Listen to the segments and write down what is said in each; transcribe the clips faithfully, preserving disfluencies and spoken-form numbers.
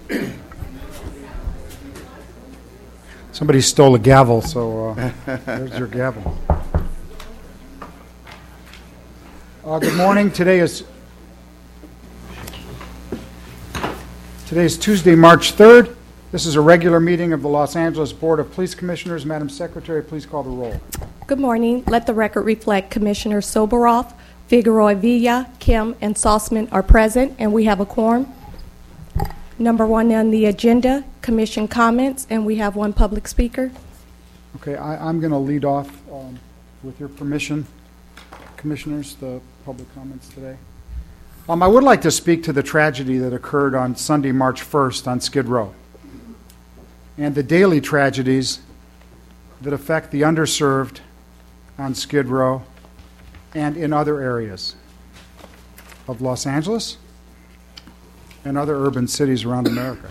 Somebody stole a gavel, so uh, there's your gavel. Uh, good morning. Today is today is Tuesday, March third. This is a regular meeting of the Los Angeles Board of Police Commissioners. Madam Secretary, please call the roll. Good morning. Let the record reflect Commissioner Soboroff, Figueroa Villa, Kim, and Salzman are present, and we have a quorum. Number one on the agenda, commission comments, and we have one public speaker. Okay, I, I'm going to lead off um, with your permission, Commissioners, the public comments today. Um, I would like to speak to the tragedy that occurred on Sunday, March first on Skid Row, and the daily tragedies that affect the underserved on Skid Row and in other areas of Los Angeles and other urban cities around America.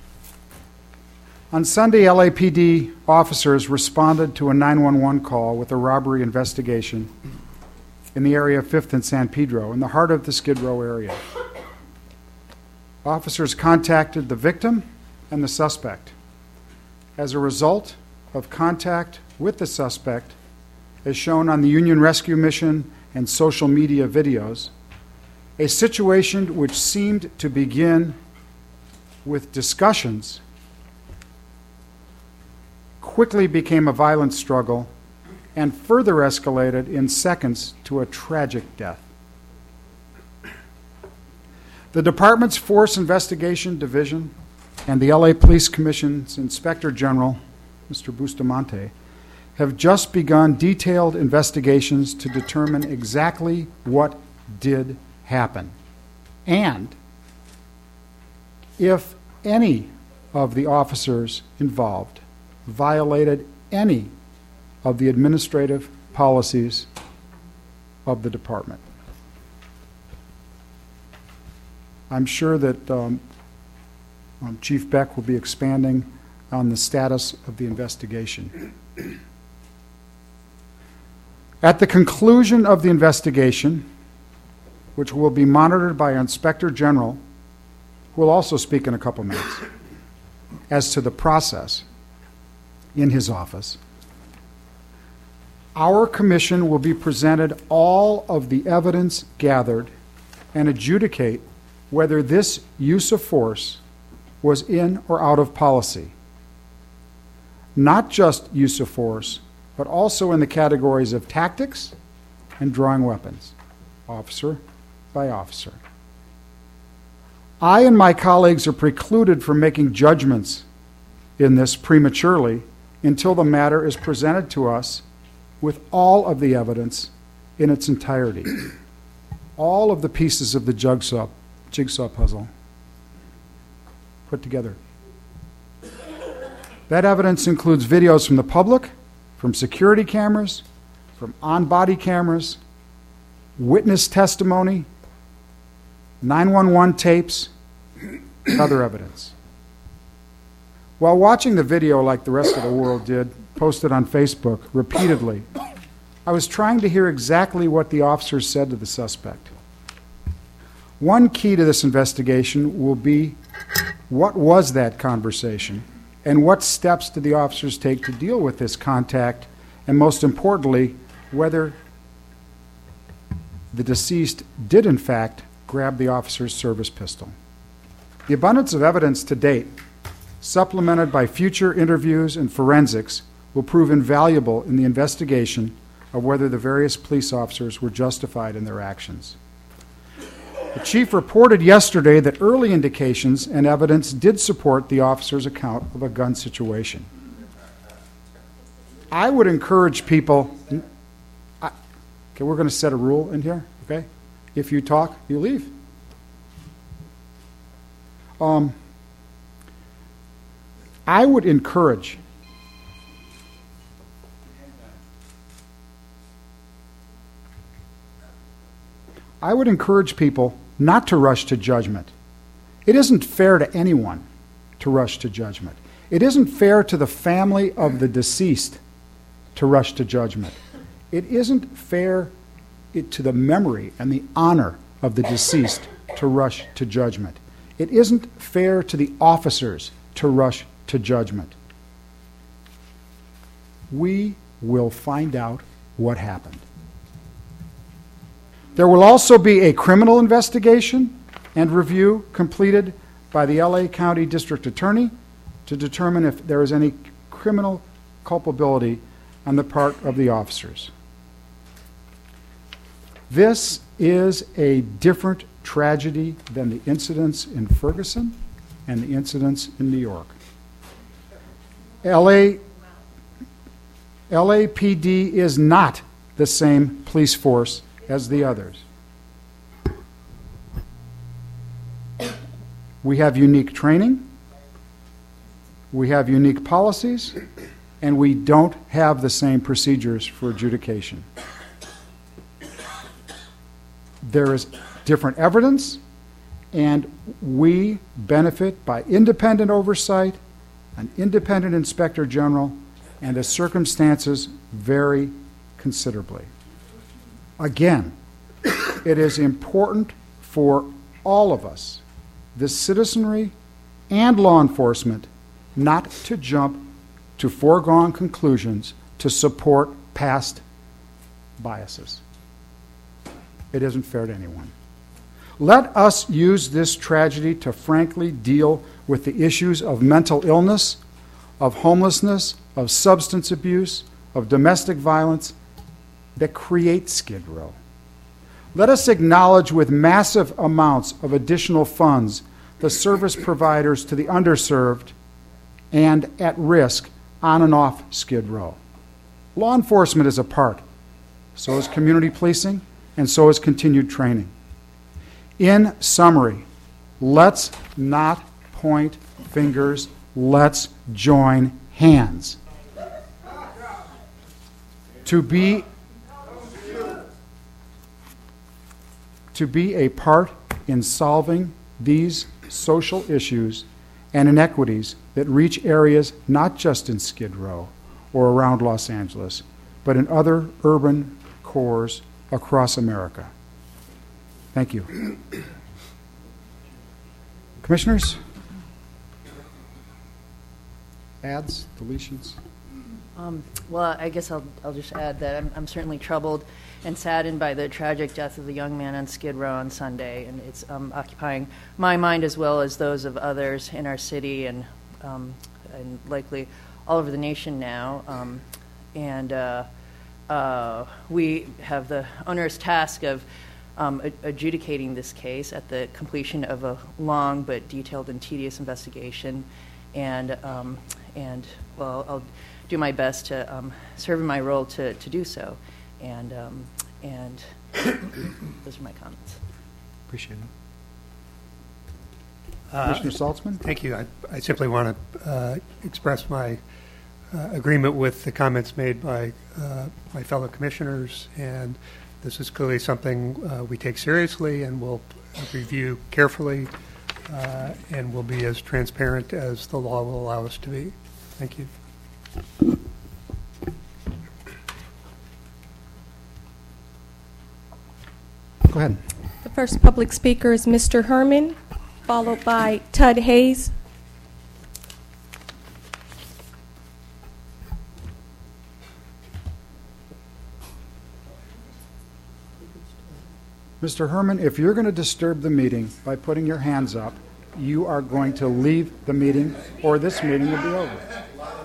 On Sunday, L A P D officers responded to a nine one one call with a robbery investigation in the area of fifth and San Pedro, in the heart of the Skid Row area. Officers contacted the victim and the suspect. As a result of contact with the suspect, as shown on the Union Rescue Mission and social media videos, a situation which seemed to begin with discussions quickly became a violent struggle and further escalated in seconds to a tragic death. The department's Force Investigation Division and the L A Police Commission's Inspector General, Mister Bustamante, have just begun detailed investigations to determine exactly what did happen and if any of the officers involved violated any of the administrative policies of the department. I'm sure that um, um, Chief Beck will be expanding on the status of the investigation. At the conclusion of the investigation, which will be monitored by our Inspector General, who will also speak in a couple minutes, as to the process in his office, our commission will be presented all of the evidence gathered and adjudicate whether this use of force was in or out of policy. Not just use of force, but also in the categories of tactics and drawing weapons, officer by officer. I and my colleagues are precluded from making judgments in this prematurely until the matter is presented to us with all of the evidence in its entirety, all of the pieces of the jigsaw, jigsaw puzzle put together. That evidence includes videos from the public, from security cameras, from on-body cameras, witness testimony, nine one one tapes, and other evidence. While watching the video like the rest of the world did, posted on Facebook repeatedly, I was trying to hear exactly what the officers said to the suspect. One key to this investigation will be what was that conversation and what steps did the officers take to deal with this contact, and most importantly, whether the deceased did in fact grab the officer's service pistol. The abundance of evidence to date, supplemented by future interviews and forensics, will prove invaluable in the investigation of whether the various police officers were justified in their actions. The chief reported yesterday that early indications and evidence did support the officer's account of a gun situation. I would encourage people, I, okay, we're going to set a rule in here, okay? If you talk, you leave. Um, I would encourage I would encourage people not to rush to judgment. It isn't fair to anyone to rush to judgment. It isn't fair to the family of the deceased to rush to judgment. It isn't fair to the memory and the honor of the deceased to rush to judgment. It isn't fair to the officers to rush to judgment. We will find out what happened. There will also be a criminal investigation and review completed by the L A County District Attorney to determine if there is any criminal culpability on the part of the officers. This is a different tragedy than the incidents in Ferguson and the incidents in New York. L A L A P D is not the same police force as the others. We have unique training, we have unique policies, and we don't have the same procedures for adjudication. There is different evidence, and we benefit by independent oversight, an independent inspector general, and the circumstances vary considerably. Again, it is important for all of us, the citizenry and law enforcement, not to jump to foregone conclusions to support past biases. It isn't fair to anyone. Let us use this tragedy to frankly deal with the issues of mental illness, of homelessness, of substance abuse, of domestic violence that create Skid Row. Let us acknowledge with massive amounts of additional funds the service providers to the underserved and at risk on and off Skid Row. Law enforcement is a part. So is community policing, and so is continued training. In summary, let's not point fingers, let's join hands. To be, to be a part in solving these social issues and inequities that reach areas not just in Skid Row or around Los Angeles, but in other urban cores across America. Thank you. Commissioners? Adds, deletions? Um, well, I guess I'll, I'll just add that I'm, I'm certainly troubled and saddened by the tragic death of the young man on Skid Row on Sunday, and it's um, occupying my mind as well as those of others in our city and, um, and likely all over the nation now. Um, and uh, uh, we have the onerous task of um, ad- adjudicating this case at the completion of a long but detailed and tedious investigation. And, um, and well, I'll do my best to um, serve in my role to, to do so. And, um, and those are my comments. Appreciate it. Uh, Commissioner Saltzman? Thank you. I, I simply want to uh, express my uh, agreement with the comments made by uh, my fellow commissioners, and this is clearly something uh, we take seriously and will review carefully, uh, and will be as transparent as the law will allow us to be. Thank you. Go ahead. The first public speaker is Mister Herman, followed by Tud Hayes. Mister Herman, if you're going to disturb the meeting by putting your hands up, you are going to leave the meeting, or this meeting will be over.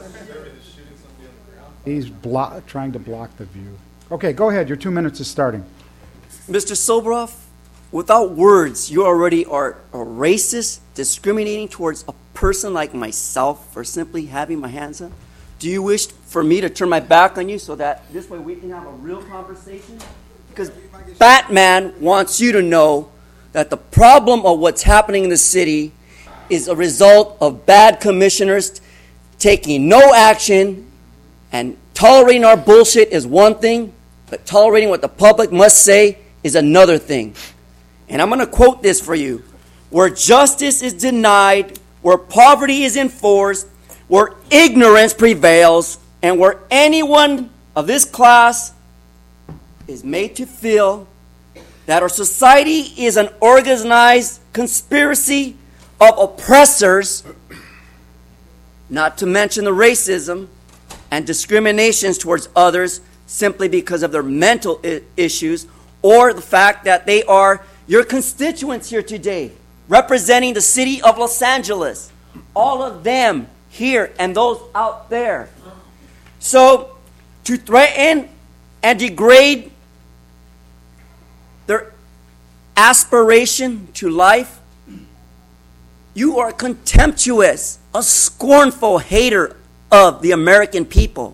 He's blo- trying to block the view. Okay, go ahead. Your two minutes is starting. Mister Soboroff, without words, you already are a racist, discriminating towards a person like myself for simply having my hands up. Do you wish for me to turn my back on you so that this way we can have a real conversation? Because Batman wants you to know that the problem of what's happening in the city is a result of bad commissioners taking no action, and tolerating our bullshit is one thing, but tolerating what the public must say is another thing. And I'm going to quote this for you. Where justice is denied, where poverty is enforced, where ignorance prevails, and where anyone of this class is made to feel that our society is an organized conspiracy of oppressors, not to mention the racism and discriminations towards others simply because of their mental I- issues or the fact that they are your constituents here today, representing the city of Los Angeles. All of them here and those out there. So, to threaten and degrade their aspiration to life, you are contemptuous, a scornful hater of the American people.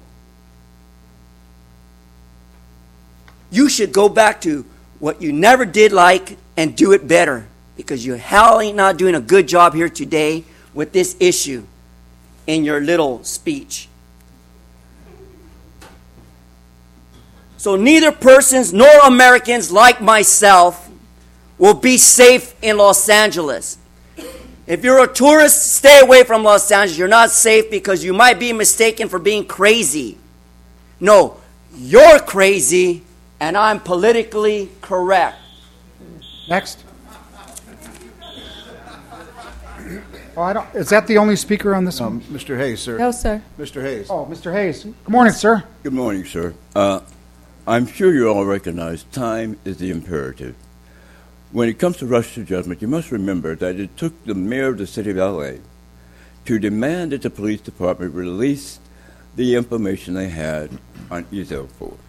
You should go back to what you never did like and do it better, because you hell ain't not doing a good job here today with this issue in your little speech. So neither persons nor Americans like myself will be safe in Los Angeles. If you're a tourist, stay away from Los Angeles. You're not safe because you might be mistaken for being crazy. No, you're crazy and I'm politically correct. Next. Oh, I don't, is that the only speaker on this Um, one? Mister Hayes, sir. No, sir. Mister Hayes. Oh, Mister Hayes. Good morning, sir. Good morning, sir. Uh, I'm sure you all recognize time is the imperative. When it comes to rush to judgment, you must remember that it took the mayor of the city of L A to demand that the police department release the information they had on Ezel Ford.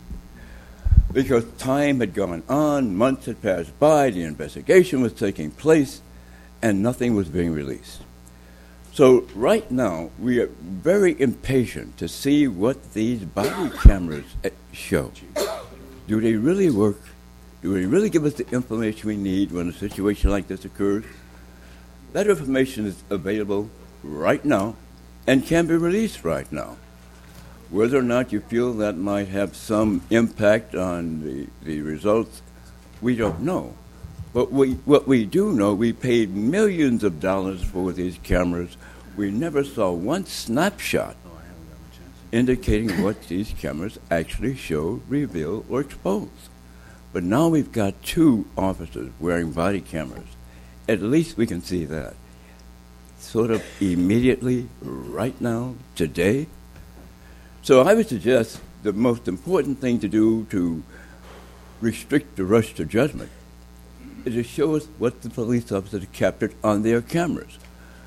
Because time had gone on, months had passed by, the investigation was taking place, and nothing was being released. So right now, we are very impatient to see what these body cameras show. Do they really work? Do they really give us the information we need when a situation like this occurs? That information is available right now and can be released right now. Whether or not you feel that might have some impact on the, the results, we don't know. But we, what we do know, we paid millions of dollars for these cameras. We never saw one snapshot indicating what these cameras actually show, reveal, or expose. But now we've got two officers wearing body cameras. At least we can see that. Sort of immediately, right now, today. So I would suggest the most important thing to do to restrict the rush to judgment is to show us what the police officers captured on their cameras.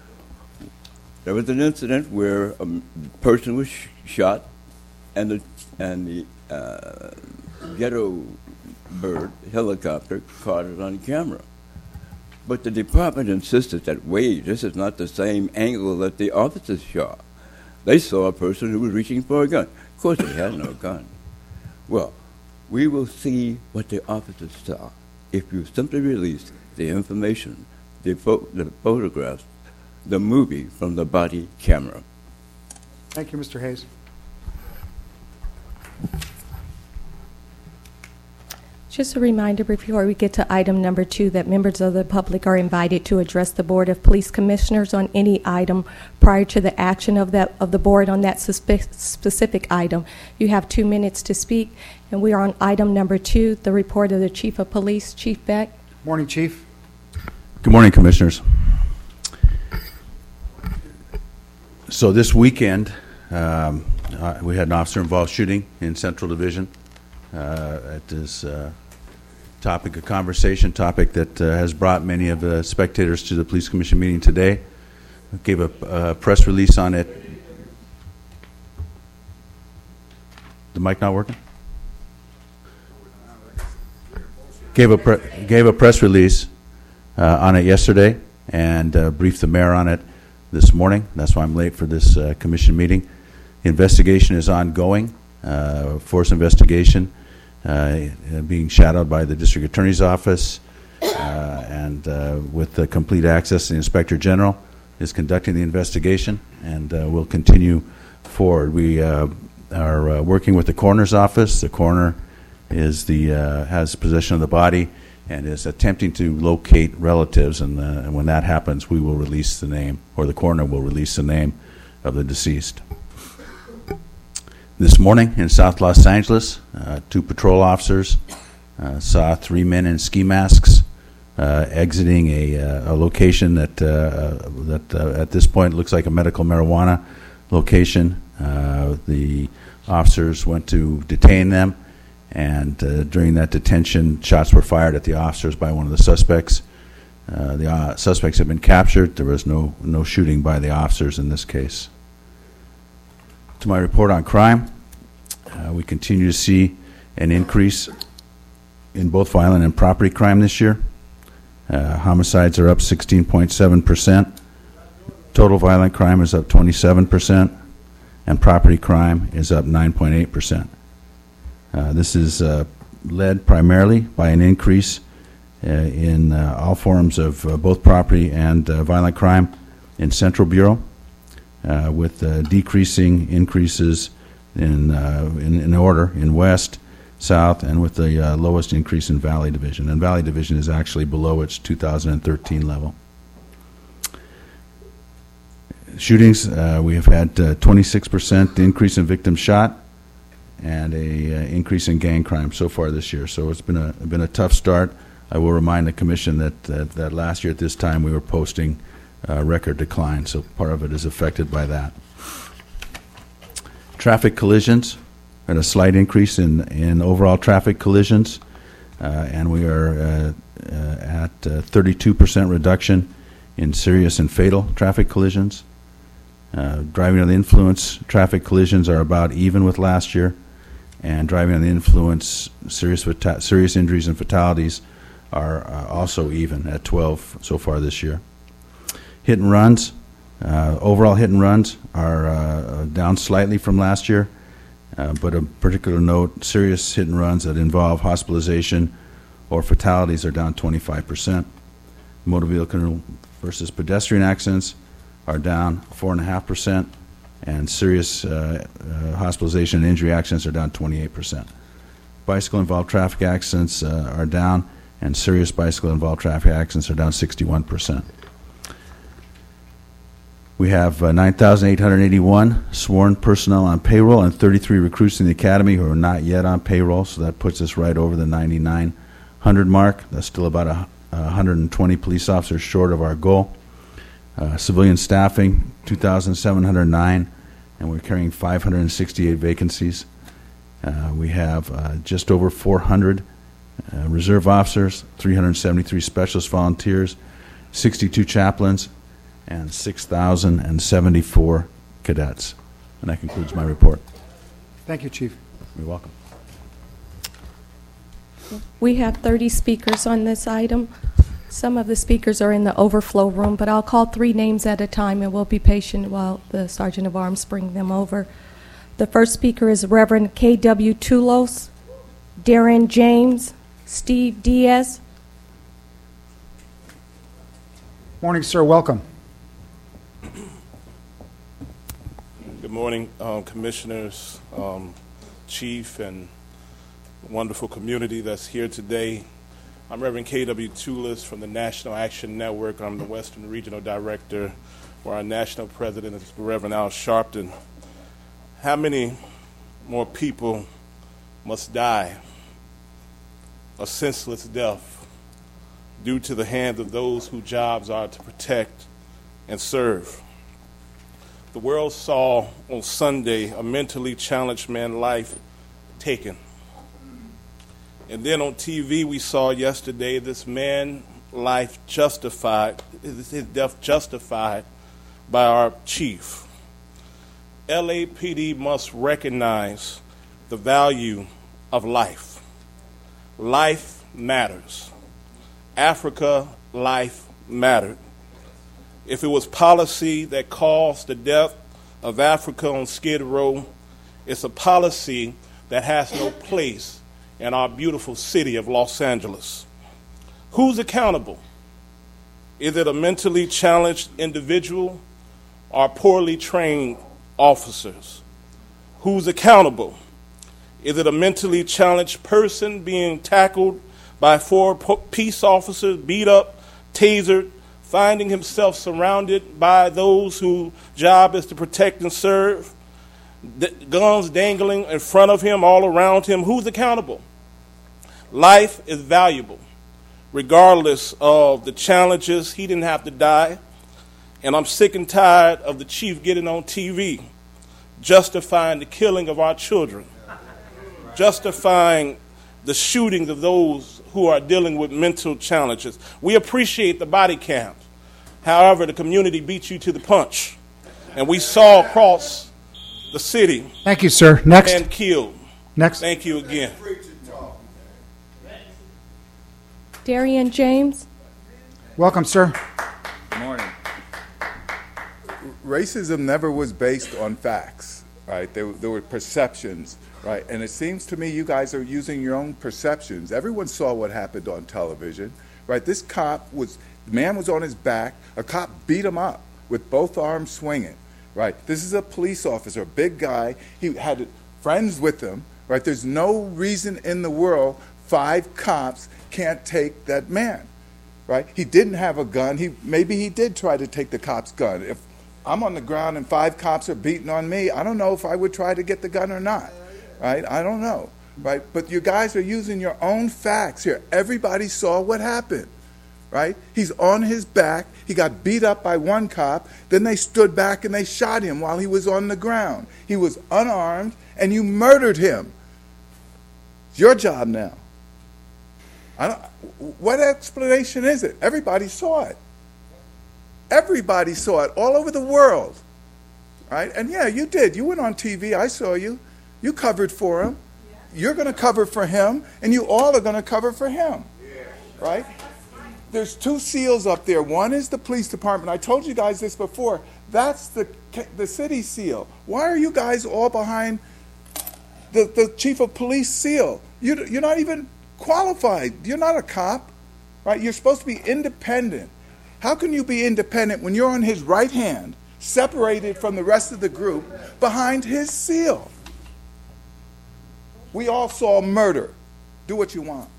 There was an incident where a person was sh- shot, and the and the uh, ghetto bird helicopter caught it on camera. But the department insisted that, wait, this is not the same angle that the officers shot. They saw a person who was reaching for a gun. Of course, he had no gun. Well, we will see what the officers saw if you simply release the information, the, pho- the photographs, the movie from the body camera. Thank you, Mister Hayes. Just a reminder before we get to item number two that members of the public are invited to address the Board of Police Commissioners on any item prior to the action of that of the board on that suspe- specific item. You have two minutes to speak, and we are on item number two, the report of the Chief of Police, Chief Beck. Morning, Chief. Good morning, Commissioners. So this weekend, um, uh, we had an officer-involved shooting in Central Division. Uh, it is a topic of conversation, topic that uh, has brought many of the spectators to the Police Commission meeting today. I gave a uh, press release on it. The mic not working? Gave a pre- gave a press release uh, on it yesterday and uh, briefed the mayor on it this morning. That's why I'm late for this uh, commission meeting. The investigation is ongoing, uh, force investigation, uh, being shadowed by the district attorney's office, uh, and uh, with the complete access, the inspector general is conducting the investigation, and uh, will continue forward. We uh, are uh, working with the coroner's office. The coroner is the uh, has possession of the body and is attempting to locate relatives, and, uh, and when that happens, we will release the name, or the coroner will release the name of the deceased. This morning in South Los Angeles, uh, two patrol officers uh, saw three men in ski masks uh, exiting a, uh, a location that, uh, that uh, at this point looks like a medical marijuana location. Uh, the officers went to detain them, and uh, during that detention, shots were fired at the officers by one of the suspects. Uh, the uh, suspects have been captured. There was no, no shooting by the officers in this case. To my report on crime, uh, we continue to see an increase in both violent and property crime this year. Uh, homicides are up sixteen point seven percent. Total violent crime is up twenty-seven percent, and property crime is up nine point eight percent. Uh, this is uh, led primarily by an increase uh, in uh, all forms of uh, both property and uh, violent crime in Central Bureau, uh, with uh, decreasing increases in, uh, in, in order in West, South, and with the uh, lowest increase in Valley Division. And Valley Division is actually below its two thousand thirteen level. Shootings, uh, we have had uh, twenty-six percent increase in victims shot and a uh, increase in gang crime so far this year. So it's been a been a tough start. I will remind the commission that uh, that last year at this time we were posting uh, record decline, so part of it is affected by that. Traffic collisions, had a slight increase in in overall traffic collisions, uh, and we are uh, uh, at uh, thirty-two percent reduction in serious and fatal traffic collisions. Uh, driving under the influence traffic collisions are about even with last year, and driving under the influence serious fata- serious injuries and fatalities are uh, also even at twelve so far this year. Hit and runs, uh, overall hit and runs are uh, down slightly from last year, uh, but a particular note, serious hit and runs that involve hospitalization or fatalities are down twenty-five percent. Motor vehicle versus pedestrian accidents are down four point five percent, and serious uh, uh, hospitalization and injury accidents are down twenty-eight percent. Bicycle-involved traffic accidents uh, are down, and serious bicycle-involved traffic accidents are down sixty-one percent. We have uh, nine thousand eight hundred eighty-one sworn personnel on payroll and thirty-three recruits in the academy who are not yet on payroll, so that puts us right over the ninety-nine hundred mark. That's still about a, a one hundred twenty police officers short of our goal. Uh, civilian staffing, two thousand seven hundred nine, and we're carrying five hundred sixty-eight vacancies. Uh, we have uh, just over four hundred uh, reserve officers, three hundred seventy-three specialist volunteers, sixty-two chaplains, and six thousand seventy-four cadets. And that concludes my report. Thank you, Chief. You're welcome. We have thirty speakers on this item. Some of the speakers are in the overflow room, but I'll call three names at a time, and we'll be patient while the Sergeant of Arms bring them over. The first speaker is Reverend K W Tulos, Darren James, Steve Diaz. Morning, sir. Welcome. Good morning, um, commissioners, um, chief, and wonderful community that's here today. I'm Reverend K W Tulis from the National Action Network. I'm the Western Regional Director, where our national president is Reverend Al Sharpton. How many more people must die a senseless death due to the hands of those whose jobs are to protect and serve? The world saw on Sunday a mentally challenged man's life taken. And then on T V, we saw yesterday this man's life justified, his death justified by our chief. L A P D must recognize the value of life. Life matters. Africa, life mattered. If it was policy that caused the death of Africa on Skid Row, it's a policy that has no place in our beautiful city of Los Angeles. Who's accountable? Is it a mentally challenged individual or poorly trained officers? Who's accountable? Is it a mentally challenged person being tackled by four peace officers, beat up, tasered, finding himself surrounded by those whose job is to protect and serve? D- guns dangling in front of him, all around him. Who's accountable? Life is valuable. regardless of the challenges. He didn't have to die. And I'm sick and tired of the chief getting on T V, justifying the killing of our children, justifying the shootings of those who are dealing with mental challenges. We appreciate the body cams. However, the community beat you to the punch. And we saw across the city. Thank you, sir. Next. And killed. Next. Thank you again. Darian James. Welcome, sir. Good morning. Racism never was based on facts, right? There, there were perceptions, right? And it seems to me you guys are using your own perceptions. Everyone saw what happened on television, right? This cop was, the man was on his back. A cop beat him up with both arms swinging, right? This is a police officer, a big guy. He had friends with him, right? There's no reason in the world five cops can't take that man, right? He didn't have a gun. He maybe he did try to take the cop's gun. If I'm on the ground and five cops are beating on me, I don't know if I would try to get the gun or not, right? I don't know, right? But you guys are using your own facts here. Everybody saw what happened, right? He's on his back. He got beat up by one cop. Then they stood back and they shot him while he was on the ground. He was unarmed, and you murdered him. It's your job now. I don't, what explanation is it? Everybody saw it. Everybody saw it all over the world, right? And yeah, you did. You went on T V. I saw you. You covered for him. You're going to cover for him, and you all are going to cover for him, right? There's two SEALs up there. One is the police department. I told you guys this before. That's the the city SEAL. Why are you guys all behind the, the chief of police SEAL? You, you're not even qualified. You're not a cop, right? You're supposed to be independent. How can you be independent when you're on his right hand, separated from the rest of the group, behind his SEAL? We all saw murder. Do what you want.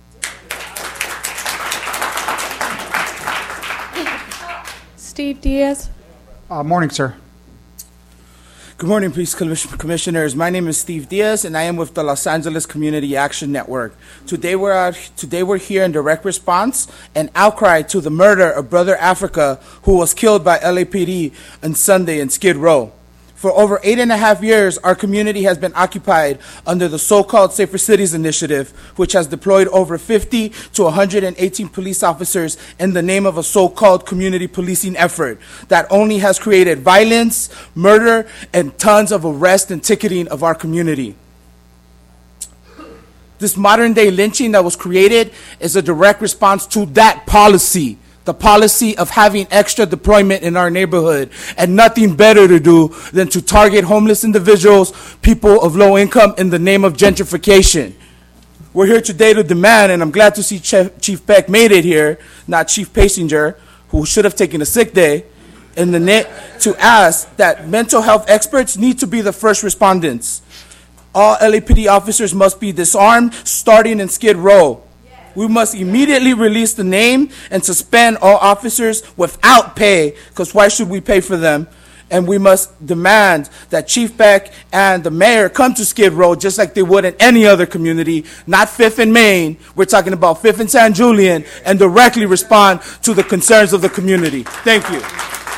Steve Diaz. Uh, morning, sir. Good morning, Police Commissioners. My name is Steve Diaz, and I am with the Los Angeles Community Action Network. Today we're out, today we're here in direct response and outcry to the murder of Brother Africa, who was killed by L A P D on Sunday in Skid Row. For over eight and a half years, our community has been occupied under the so-called Safer Cities Initiative, which has deployed over fifty to one hundred eighteen police officers in the name of a so-called community policing effort that only has created violence, murder, and tons of arrest and ticketing of our community. This modern-day lynching that was created is a direct response to that policy. The policy of having extra deployment in our neighborhood and nothing better to do than to target homeless individuals, people of low income, in the name of gentrification. We're here today to demand, and I'm glad to see Chief, Chief Peck made it here, not Chief Pasinger, who should have taken a sick day, in the net to ask that mental health experts need to be the first respondents. All L A P D officers must be disarmed, starting in Skid Row. We must immediately release the name and suspend all officers without pay, because why should we pay for them? And we must demand that Chief Beck and the mayor come to Skid Row just like they would in any other community, not Fifth and Main. We're talking about Fifth and San Julian, and directly respond to the concerns of the community. Thank you.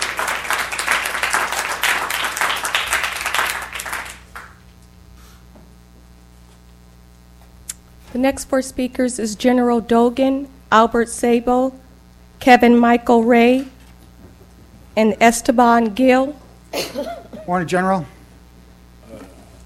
The next four speakers is General Dogan, Albert Sabo, Kevin Michael Ray, and Esteban Gill. Morning, General. Uh,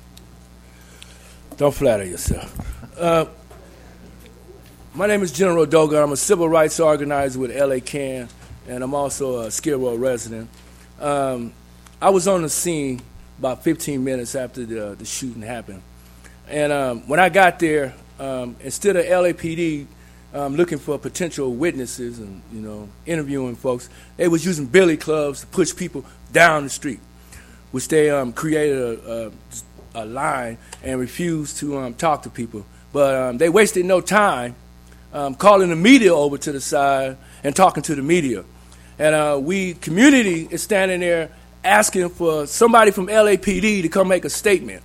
don't flatter yourself. Uh, my name is General Dogan. I'm a civil rights organizer with L A CAN, and I'm also a Skid Row resident. Um, I was on the scene about fifteen minutes after the, the shooting happened. And um, when I got there, Um, instead of L A P D um, looking for potential witnesses and, you know, interviewing folks, they was using billy clubs to push people down the street, which they um, created a, a, a line and refused to um, talk to people. But um, they wasted no time um, calling the media over to the side and talking to the media. And uh, we, community, is standing there asking for somebody from L A P D to come make a statement.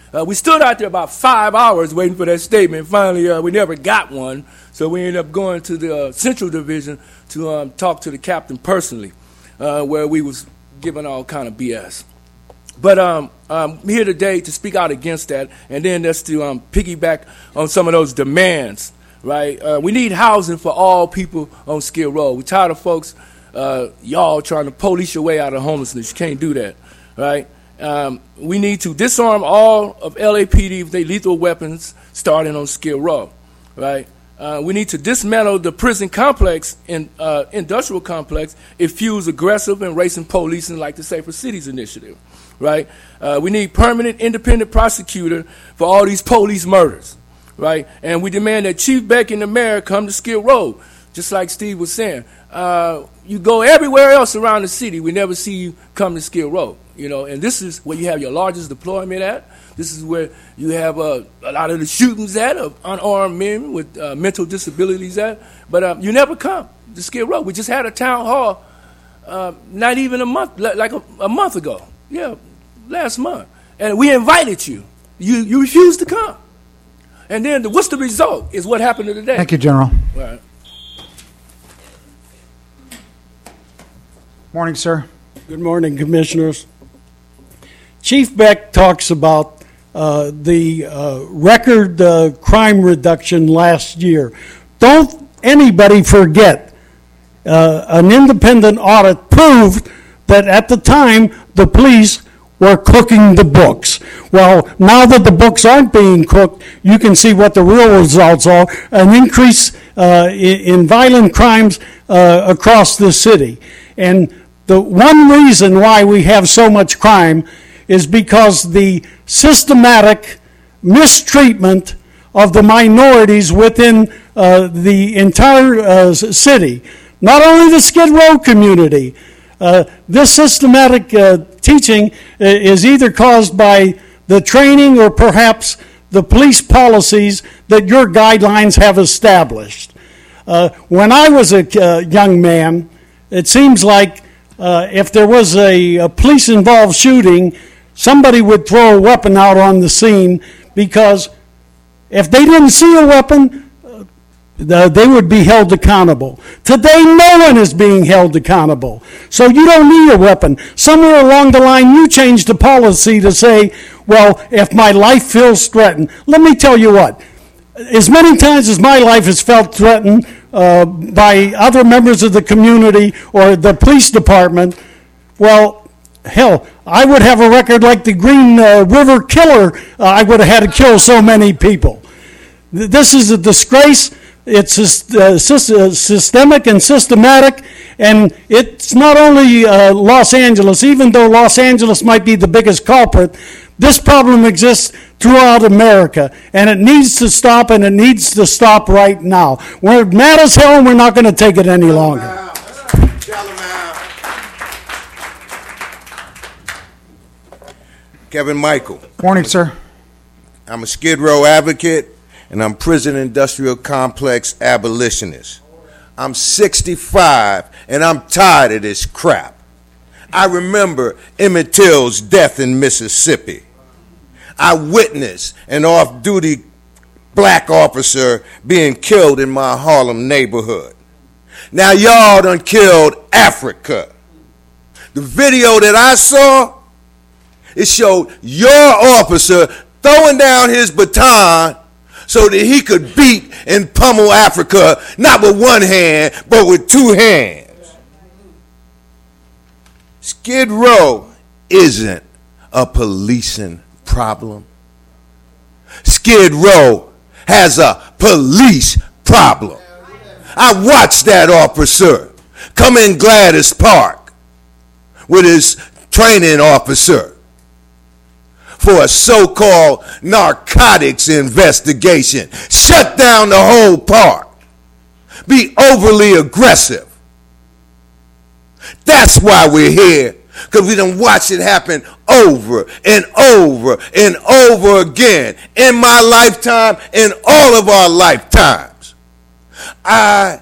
Uh, we stood out there about five hours waiting for that statement. Finally, uh, we never got one, so we ended up going to the uh, Central Division to um, talk to the captain personally, uh, where we was given all kind of B S. But um, I'm here today to speak out against that, and then that's to um, piggyback on some of those demands, right? Uh, we need housing for all people on Skid Row. We're tired of folks, uh, y'all trying to police your way out of homelessness. You can't do that, right? Um, we need to disarm all of L A P D with their lethal weapons starting on Skid Row, right? Uh, we need to dismantle the prison complex and uh, industrial complex. It fuels aggressive and racist policing like the Safer Cities Initiative, right? Uh, we need permanent independent prosecutor for all these police murders, right? And we demand that Chief Beck and the mayor come to Skid Row, just like Steve was saying. Uh, you go everywhere else around the city, we never see you come to Skid Row. You know, and this is where you have your largest deployment at. This is where you have uh, a lot of the shootings at of unarmed men with uh, mental disabilities at. But um, you never come to Skid Row. We just had a town hall uh, not even a month, like a, a month ago. Yeah, last month. And we invited you. You you refused to come. And then the, what's the result is what happened today. Thank you, General. All right. Morning, sir. Good morning, Commissioners. Chief Beck talks about uh, the uh, record uh, crime reduction last year. Don't anybody forget, uh, an independent audit proved that at the time the police were cooking the books. Well, now that the books aren't being cooked, you can see what the real results are, an increase uh, in, in violent crimes uh, across the city. And the one reason why we have so much crime is because the systematic mistreatment of the minorities within uh, the entire uh, city. Not only the Skid Row community. Uh, this systematic uh, teaching is either caused by the training or perhaps the police policies that your guidelines have established. Uh, when I was a uh, young man, it seems like uh, if there was a, a police-involved shooting, somebody would throw a weapon out on the scene because if they didn't see a weapon, uh, they would be held accountable. Today, no one is being held accountable. So you don't need a weapon. Somewhere along the line, you changed the policy to say, well, if my life feels threatened. Let me tell you what. As many times as my life has felt threatened uh, by other members of the community or the police department, well, hell, I would have a record like the Green uh, River Killer. Uh, I would have had to kill so many people. This is a disgrace. It's uh, systemic and systematic, and it's not only uh, Los Angeles. Even though Los Angeles might be the biggest culprit, this problem exists throughout America, and it needs to stop, and it needs to stop right now. We're mad as hell, and we're not going to take it any longer. Kevin Michael. Morning, sir. I'm a Skid Row advocate, and I'm prison industrial complex abolitionist. I'm sixty-five, and I'm tired of this crap. I remember Emmett Till's death in Mississippi. I witnessed an off-duty black officer being killed in my Harlem neighborhood. Now y'all done killed Africa. The video that I saw, it showed your officer throwing down his baton so that he could beat and pummel Africa, not with one hand, but with two hands. Skid Row isn't a policing problem. Skid Row has a police problem. I watched that officer come in Gladys Park with his training officer for a so-called narcotics investigation. Shut down the whole park. Be overly aggressive. That's why we're here, because we done watch it happen over and over and over again in my lifetime, in all of our lifetimes. I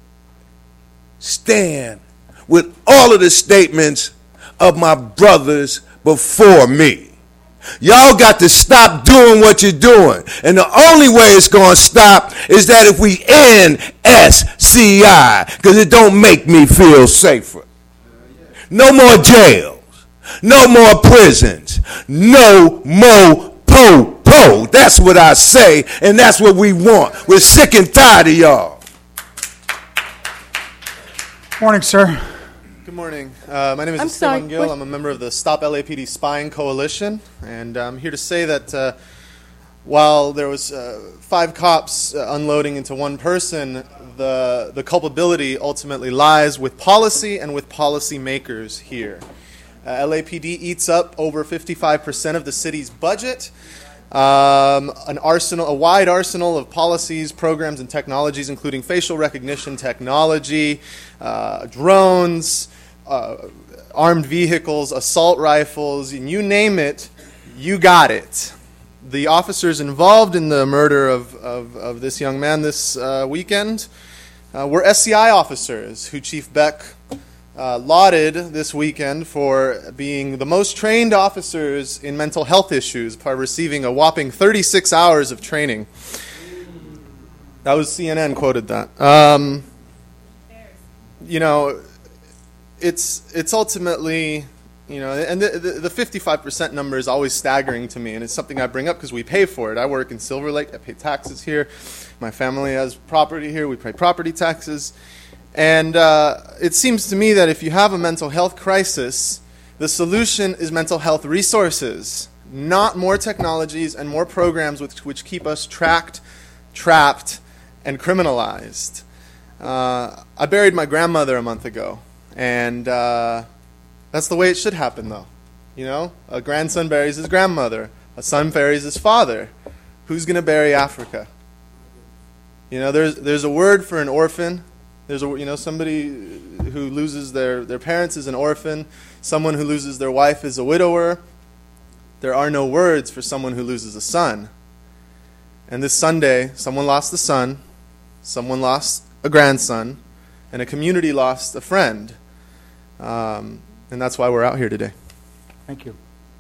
stand with all of the statements of my brothers before me. Y'all got to stop doing what you're doing. And the only way it's going to stop is that if we end S C I, because it don't make me feel safer. No more jails. No more prisons. No more po-po. That's what I say, and that's what we want. We're sick and tired of y'all. Morning, sir. Good morning. Uh, my name is I'm Esteban sorry, Gill. what- I'm a member of the Stop L A P D Spying Coalition, and I'm here to say that uh, while there was uh, five cops uh, unloading into one person, the the culpability ultimately lies with policy and with policy makers here. Uh, L A P D eats up over fifty-five percent of the city's budget. Um, an arsenal, a wide arsenal of policies, programs, and technologies, including facial recognition technology, uh, drones, uh, armed vehicles, assault rifles, and you name it, you got it. The officers involved in the murder of, of, of this young man this uh, weekend uh, were S C I officers who Chief Beck Uh, lauded this weekend for being the most trained officers in mental health issues by receiving a whopping thirty-six hours of training. That was C N N quoted that. Um, you know, it's it's ultimately, you know, and the, the, the fifty-five percent number is always staggering to me, and it's something I bring up because we pay for it. I work in Silver Lake. I pay taxes here. My family has property here. We pay property taxes. And uh, it seems to me that if you have a mental health crisis, the solution is mental health resources, not more technologies and more programs which, which keep us tracked, trapped, and criminalized. Uh, I buried my grandmother a month ago, and uh, that's the way it should happen, though. You know, a grandson buries his grandmother, a son buries his father. Who's going to bury Africa? You know, there's there's a word for an orphan. There's a, you know, somebody who loses their, their parents is an orphan. Someone who loses their wife is a widower. There are no words for someone who loses a son. And this Sunday, someone lost a son, someone lost a grandson, and a community lost a friend. Um, and that's why we're out here today. Thank you.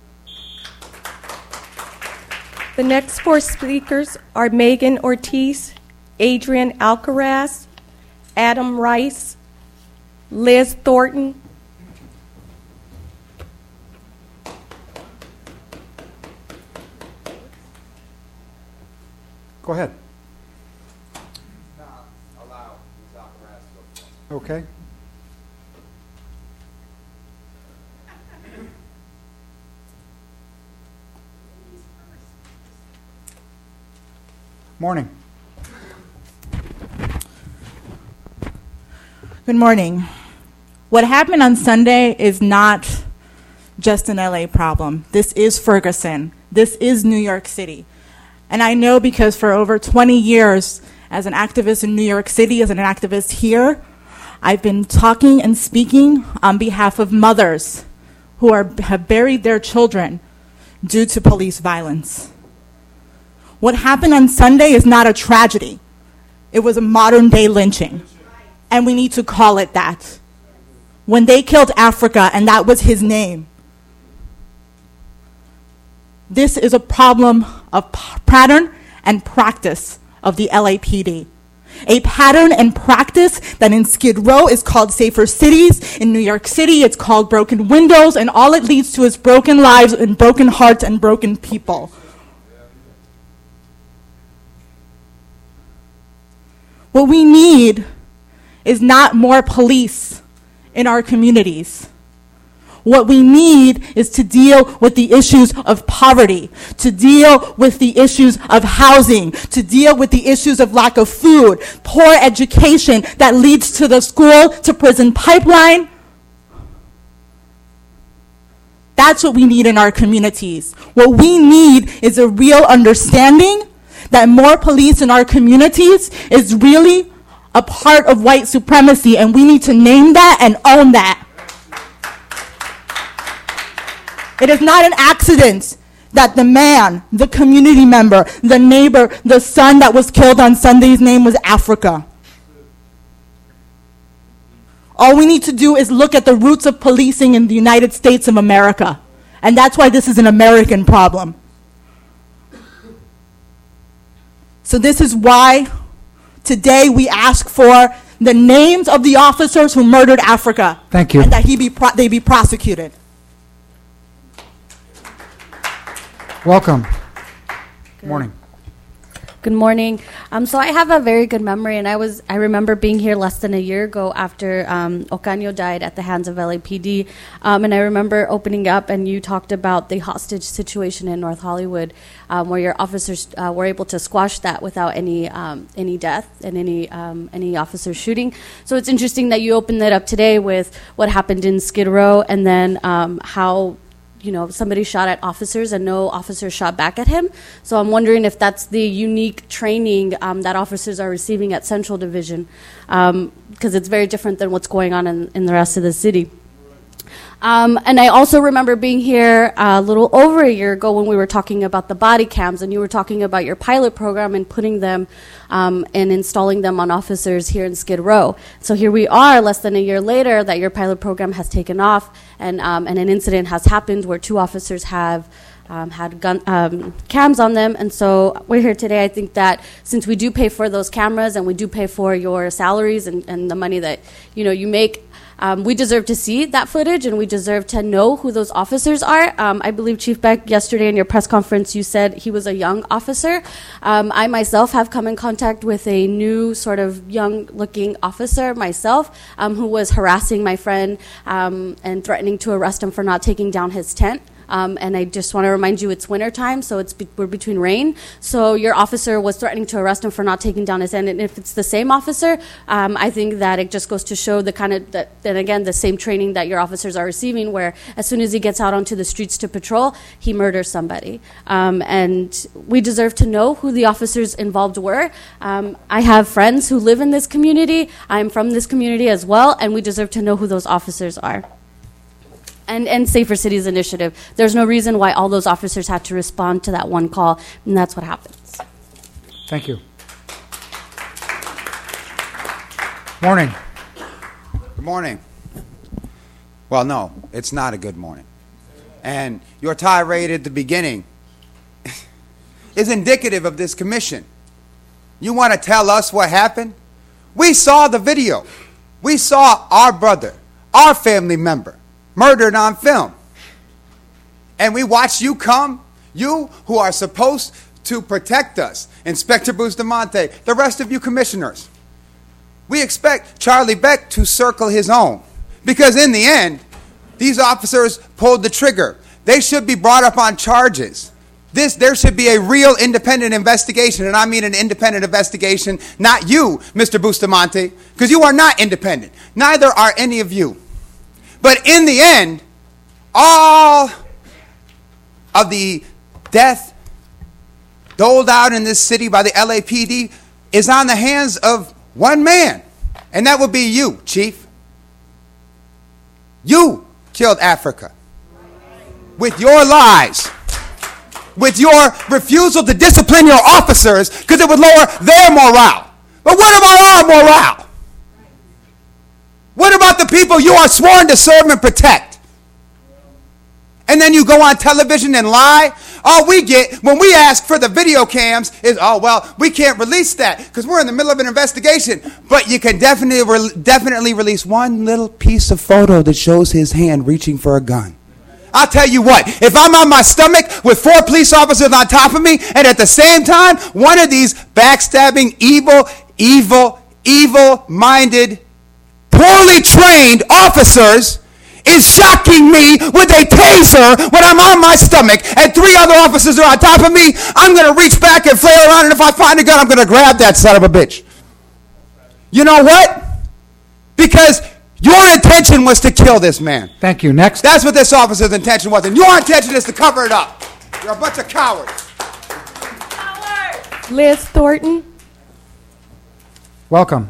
The next four speakers are Megan Ortiz, Adrian Alcaraz, Adam Rice, Liz Thornton, Go ahead. Okay. Morning. Good morning. What happened on Sunday is not just an L A problem. This is Ferguson. This is New York City. And I know because for over twenty years, as an activist in New York City, as an activist here, I've been talking and speaking on behalf of mothers who are, have buried their children due to police violence. What happened on Sunday is not a tragedy. It was a modern-day lynching. And we need to call it that. When they killed Africa, and that was his name, this is a problem of p- pattern and practice of the L A P D. A pattern and practice that in Skid Row is called Safer Cities. In New York City, it's called Broken Windows, and all it leads to is broken lives and broken hearts and broken people. What we need is not more police in our communities. What we need is to deal with the issues of poverty, to deal with the issues of housing, to deal with the issues of lack of food, poor education that leads to the school to prison pipeline. That's what we need in our communities. What we need is a real understanding that more police in our communities is really a part of white supremacy, and we need to name that and own that. It is not an accident that the man, the community member, the neighbor, the son that was killed on Sunday's name was Africa. All we need to do is look at the roots of policing in the United States of America, And that's why this is an American problem. So this is why today we ask for the names of the officers who murdered Africa. Thank you. And that he be pro- they be prosecuted. Welcome. Good morning. Good morning. Um, so I have a very good memory, and I was I remember being here less than a year ago after um, Ocaño died at the hands of L A P D, um, and I remember opening up, and you talked about the hostage situation in North Hollywood, um, where your officers uh, were able to squash that without any um, any death and any um, any officers shooting. So it's interesting that you opened that up today with what happened in Skid Row, and then um, how. You know, somebody shot at officers and no officer shot back at him. So I'm wondering if that's the unique training um, that officers are receiving at Central Division, because um, it's very different than what's going on in, in the rest of the city. Um, and I also remember being here a little over a year ago when we were talking about the body cams, and you were talking about your pilot program and putting them um, and installing them on officers here in Skid Row. So here we are, less than a year later, that your pilot program has taken off, and um, and an incident has happened where two officers have um, had gun um, cams on them. And so we're here today. I think that since we do pay for those cameras and we do pay for your salaries and, and the money that you know you make. Um, we deserve to see that footage, and we deserve to know who those officers are. Um, I believe, Chief Beck, yesterday in your press conference, you said he was a young officer. Um, I myself have come in contact with a new sort of young-looking officer myself um, who was harassing my friend um, and threatening to arrest him for not taking down his tent. Um, and I just want to remind you it's winter time, so it's be- we're between rain. So your officer was threatening to arrest him for not taking down his tent. And if it's the same officer, um, I think that it just goes to show the kind of, that, then again, the same training that your officers are receiving, where as soon as he gets out onto the streets to patrol, he murders somebody. Um, and we deserve to know who the officers involved were. Um, I have friends who live in this community. I'm from this community as well, and we deserve to know who those officers are. And, and Safer Cities Initiative. There's no reason why all those officers had to respond to that one call, and that's what happens. Thank you. Morning. Good morning. Well, no, it's not a good morning. And your tirade at the beginning is indicative of this commission. You want to tell us what happened? We saw the video. We saw our brother, our family member, murdered on film. And we watched you come, you who are supposed to protect us, Inspector Bustamante, the rest of you commissioners. We expect Charlie Beck to circle his own, because in the end, these officers pulled the trigger. They should be brought up on charges. This, there should be a real independent investigation, and I mean an independent investigation, not you, Mister Bustamante, because you are not independent. Neither are any of you. But in the end, all of the death doled out in this city by the L A P D is on the hands of one man, and that would be you, Chief. You killed Africa with your lies, with your refusal to discipline your officers because it would lower their morale. But what about our morale? What about the people you are sworn to serve and protect? And then you go on television and lie? All we get when we ask for the video cams is, oh, well, we can't release that because we're in the middle of an investigation. But you can definitely, re- definitely release one little piece of photo that shows his hand reaching for a gun. I'll tell you what, if I'm on my stomach with four police officers on top of me, and at the same time, one of these backstabbing, evil, evil, evil-minded, poorly trained officers is shocking me with a taser when I'm on my stomach and three other officers are on top of me, I'm going to reach back and flail around, and if I find a gun, I'm going to grab that son of a bitch. You know what? Because your intention was to kill this man. Thank you. Next. That's what this officer's intention was, and your intention is to cover it up. You're a bunch of cowards. Liz Thornton. Welcome.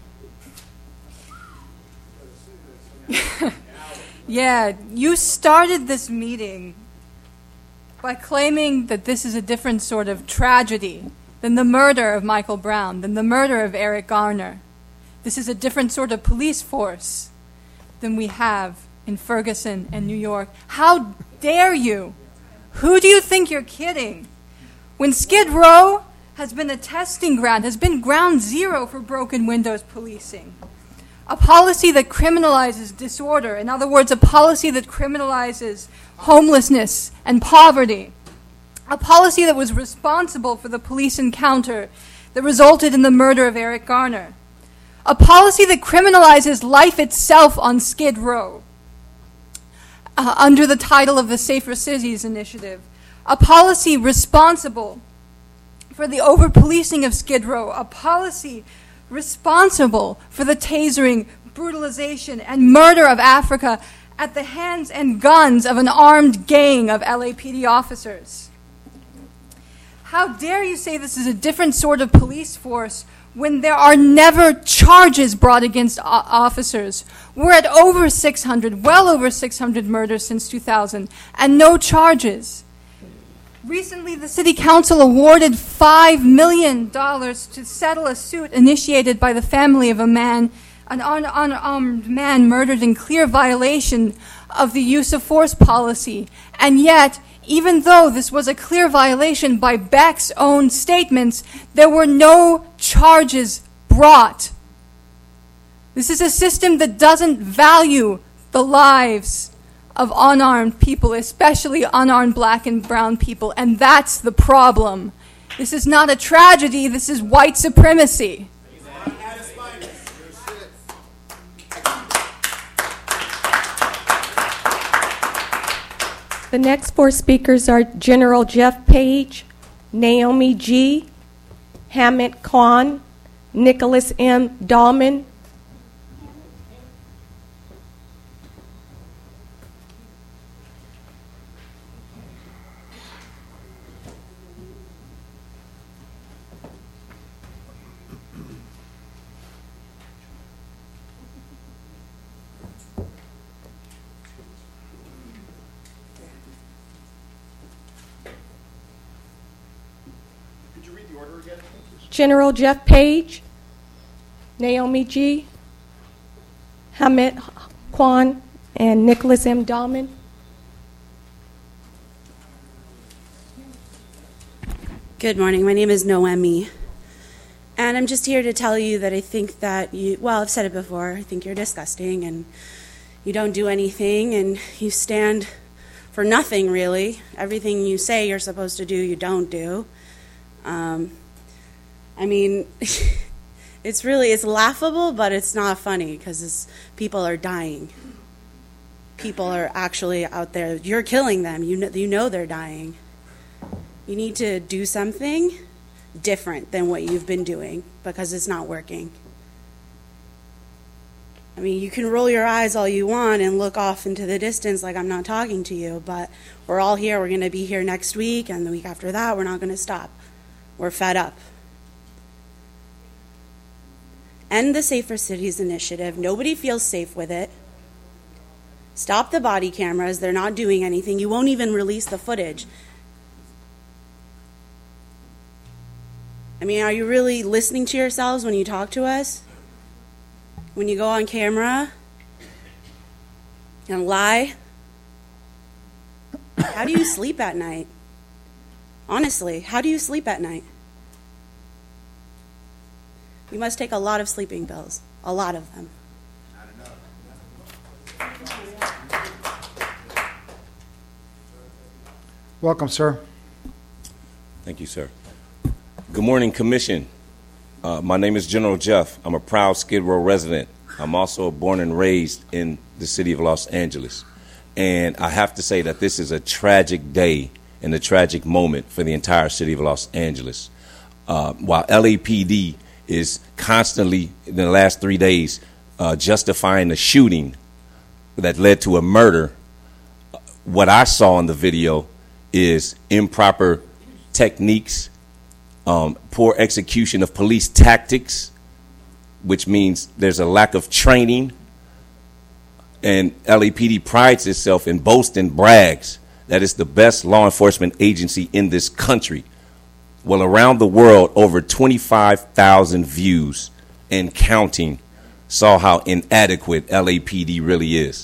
Yeah, you started this meeting by claiming that this is a different sort of tragedy than the murder of Michael Brown, than the murder of Eric Garner. This is a different sort of police force than we have in Ferguson and New York. How dare you? Who do you think you're kidding? When Skid Row has been a testing ground, has been ground zero for broken windows policing. A policy that criminalizes disorder, in other words, a policy that criminalizes homelessness and poverty. A policy that was responsible for the police encounter that resulted in the murder of Eric Garner. A policy that criminalizes life itself on Skid Row uh, under the title of the Safer Cities Initiative. A policy responsible for the over-policing of Skid Row. A policy responsible for the tasering, brutalization, and murder of Africa at the hands and guns of an armed gang of L A P D officers. How dare you say this is a different sort of police force when there are never charges brought against o- officers? We're at over six hundred, well over six hundred murders since two thousand, and no charges. Recently, the City Council awarded five million dollars to settle a suit initiated by the family of a man, an un- unarmed man murdered in clear violation of the use of force policy. And yet, even though this was a clear violation by Beck's own statements, there were no charges brought. This is a system that doesn't value the lives of unarmed people, especially unarmed black and brown people, and that's the problem. This is not a tragedy, this is white supremacy. The next four speakers are General Jeff Page, Naomi G., Hamid Khan, Nicholas M. Dahlman, General Jeff Page, Naomi G., Hamid Khan, and Nicholas M. Dahlman. Good morning. My name is Noemi, and I'm just here to tell you that I think that you, well, I've said it before, I think you're disgusting, and you don't do anything, and you stand for nothing, really. Everything you say you're supposed to do, you don't do. Um, I mean, it's really, it's laughable, but it's not funny because people are dying. People are actually out there. You're killing them. You know, you know they're dying. You need to do something different than what you've been doing because it's not working. I mean, you can roll your eyes all you want and look off into the distance like I'm not talking to you, but we're all here. We're going to be here next week, and the week after that, we're not going to stop. We're fed up. End the Safer Cities Initiative. Nobody feels safe with it. Stop the body cameras. They're not doing anything. You won't even release the footage. I mean, are you really listening to yourselves when you talk to us? When you go on camera and lie? How do you sleep at night? Honestly, how do you sleep at night? You must take a lot of sleeping pills, a lot of them. Welcome, sir. Thank you, sir. Good morning, Commission. Uh, my name is General Jeff. I'm a proud Skid Row resident. I'm also born and raised in the city of Los Angeles. And I have to say that this is a tragic day and a tragic moment for the entire city of Los Angeles. Uh, while L A P D is constantly, in the last three days, uh, justifying the shooting that led to a murder, what I saw in the video is improper techniques, um, poor execution of police tactics, which means there's a lack of training. And L A P D prides itself in boasts and brags that it's the best law enforcement agency in this country. Well, around the world, over twenty-five thousand views and counting saw how inadequate L A P D really is.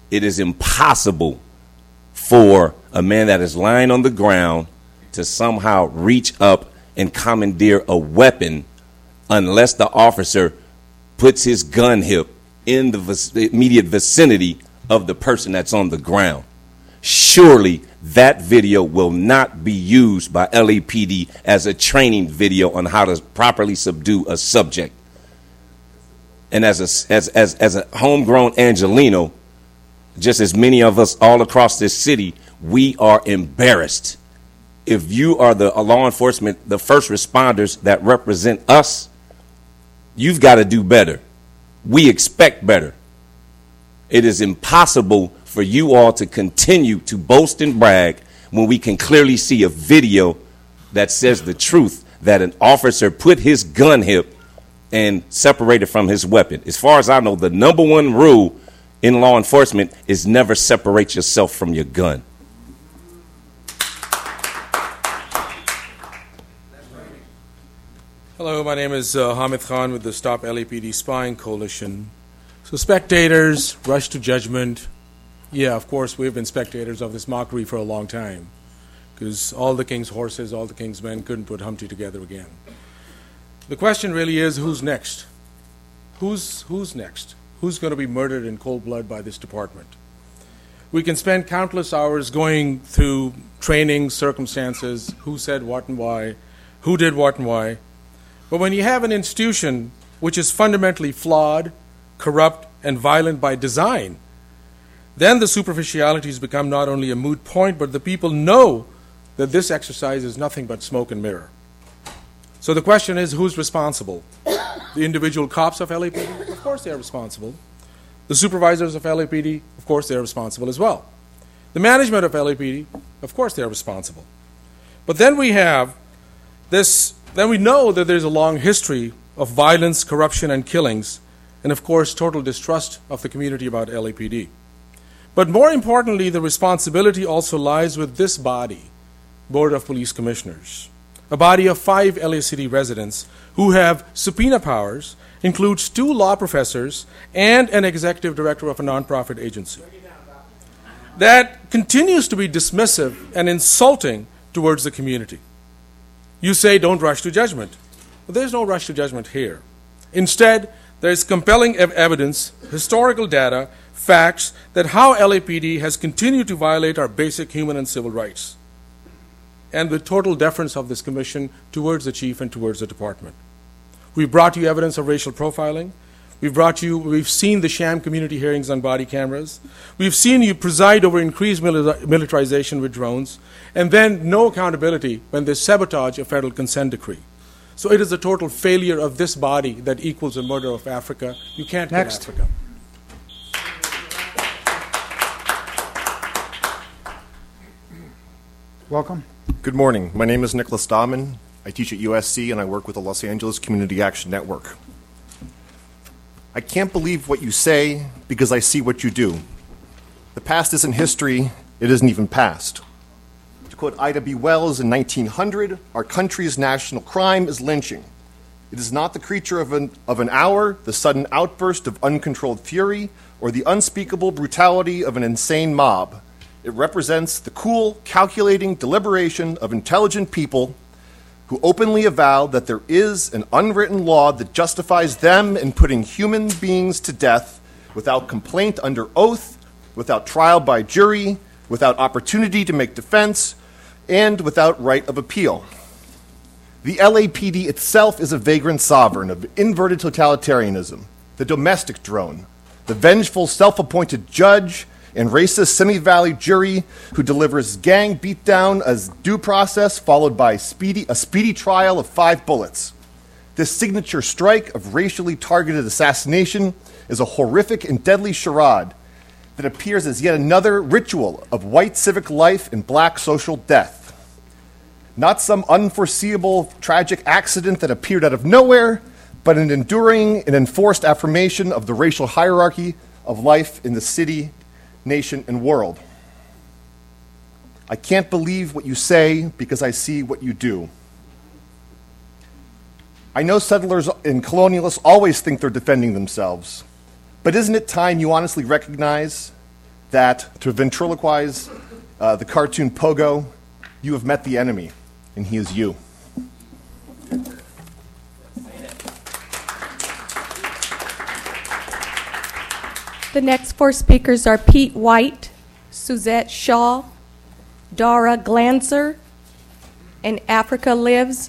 It is impossible for a man that is lying on the ground to somehow reach up and commandeer a weapon unless the officer puts his gun hip in the vic- immediate vicinity of the person that's on the ground. Surely that video will not be used by L A P D as a training video on how to properly subdue a subject. And as a, as, as, as a homegrown Angelino, just as many of us all across this city, we are embarrassed. If you are the law enforcement, the first responders that represent us, you've got to do better. We expect better. It is impossible for you all to continue to boast and brag when we can clearly see a video that says the truth, that an officer put his gun hip and separated from his weapon. As far as I know, the number one rule in law enforcement is never separate yourself from your gun. Hello, my name is uh, Hamid Khan with the Stop L A P D Spying Coalition. So spectators, rush to judgment. Yeah, of course, we've been spectators of this mockery for a long time, because all the king's horses, all the king's men couldn't put Humpty together again. The question really is, who's next? Who's, who's next? Who's going to be murdered in cold blood by this department? We can spend countless hours going through training, circumstances, who said what and why, who did what and why. But when you have an institution which is fundamentally flawed, corrupt, and violent by design, then the superficialities become not only a moot point, but the people know that this exercise is nothing but smoke and mirror. So the question is, who's responsible? The individual cops of L A P D? Of course they are responsible. The supervisors of L A P D? Of course they are responsible as well. The management of L A P D? Of course they are responsible. But then we have this, then we know that there's a long history of violence, corruption, and killings, and of course total distrust of the community about L A P D. But more importantly, the responsibility also lies with this body, Board of Police Commissioners, a body of five L A City residents who have subpoena powers, includes two law professors and an executive director of a nonprofit agency. That continues to be dismissive and insulting towards the community. You say don't rush to judgment. Well, there's no rush to judgment here. Instead, there is compelling ev- evidence, historical data, facts that how L A P D has continued to violate our basic human and civil rights, and with total deference of this commission towards the chief and towards the department. We've brought you evidence of racial profiling. We've brought you, we've seen the sham community hearings on body cameras. We've seen you preside over increased mili- militarization with drones, and then no accountability when there's sabotage a federal consent decree. So it is a total failure of this body that equals the murder of Africa. You can't kill Next. Africa. Welcome. Good morning. My name is Nicholas Dahman. I teach at U S C and I work with the Los Angeles Community Action Network. I can't believe what you say because I see what you do. The past isn't history, it isn't even past. To quote Ida B. Wells in nineteen hundred, our country's national crime is lynching. It is not the creature of an, of an hour, the sudden outburst of uncontrolled fury, or the unspeakable brutality of an insane mob. It represents the cool, calculating deliberation of intelligent people who openly avow that there is an unwritten law that justifies them in putting human beings to death without complaint under oath, without trial by jury, without opportunity to make defense, and without right of appeal. The L A P D itself is a vagrant sovereign of inverted totalitarianism, the domestic drone, the vengeful self-appointed judge and racist semi-valley jury who delivers gang beatdown as due process followed by speedy, a speedy trial of five bullets. This signature strike of racially targeted assassination is a horrific and deadly charade that appears as yet another ritual of white civic life and black social death. Not some unforeseeable tragic accident that appeared out of nowhere, but an enduring and enforced affirmation of the racial hierarchy of life in the city, nation, and world. I can't believe what you say because I see what you do. I know settlers and colonialists always think they're defending themselves, but isn't it time you honestly recognize that, to ventriloquize uh, the cartoon Pogo, you have met the enemy, and he is you. The next four speakers are Pete White, Suzette Shaw, Dara Glanzer, and Africa Lives.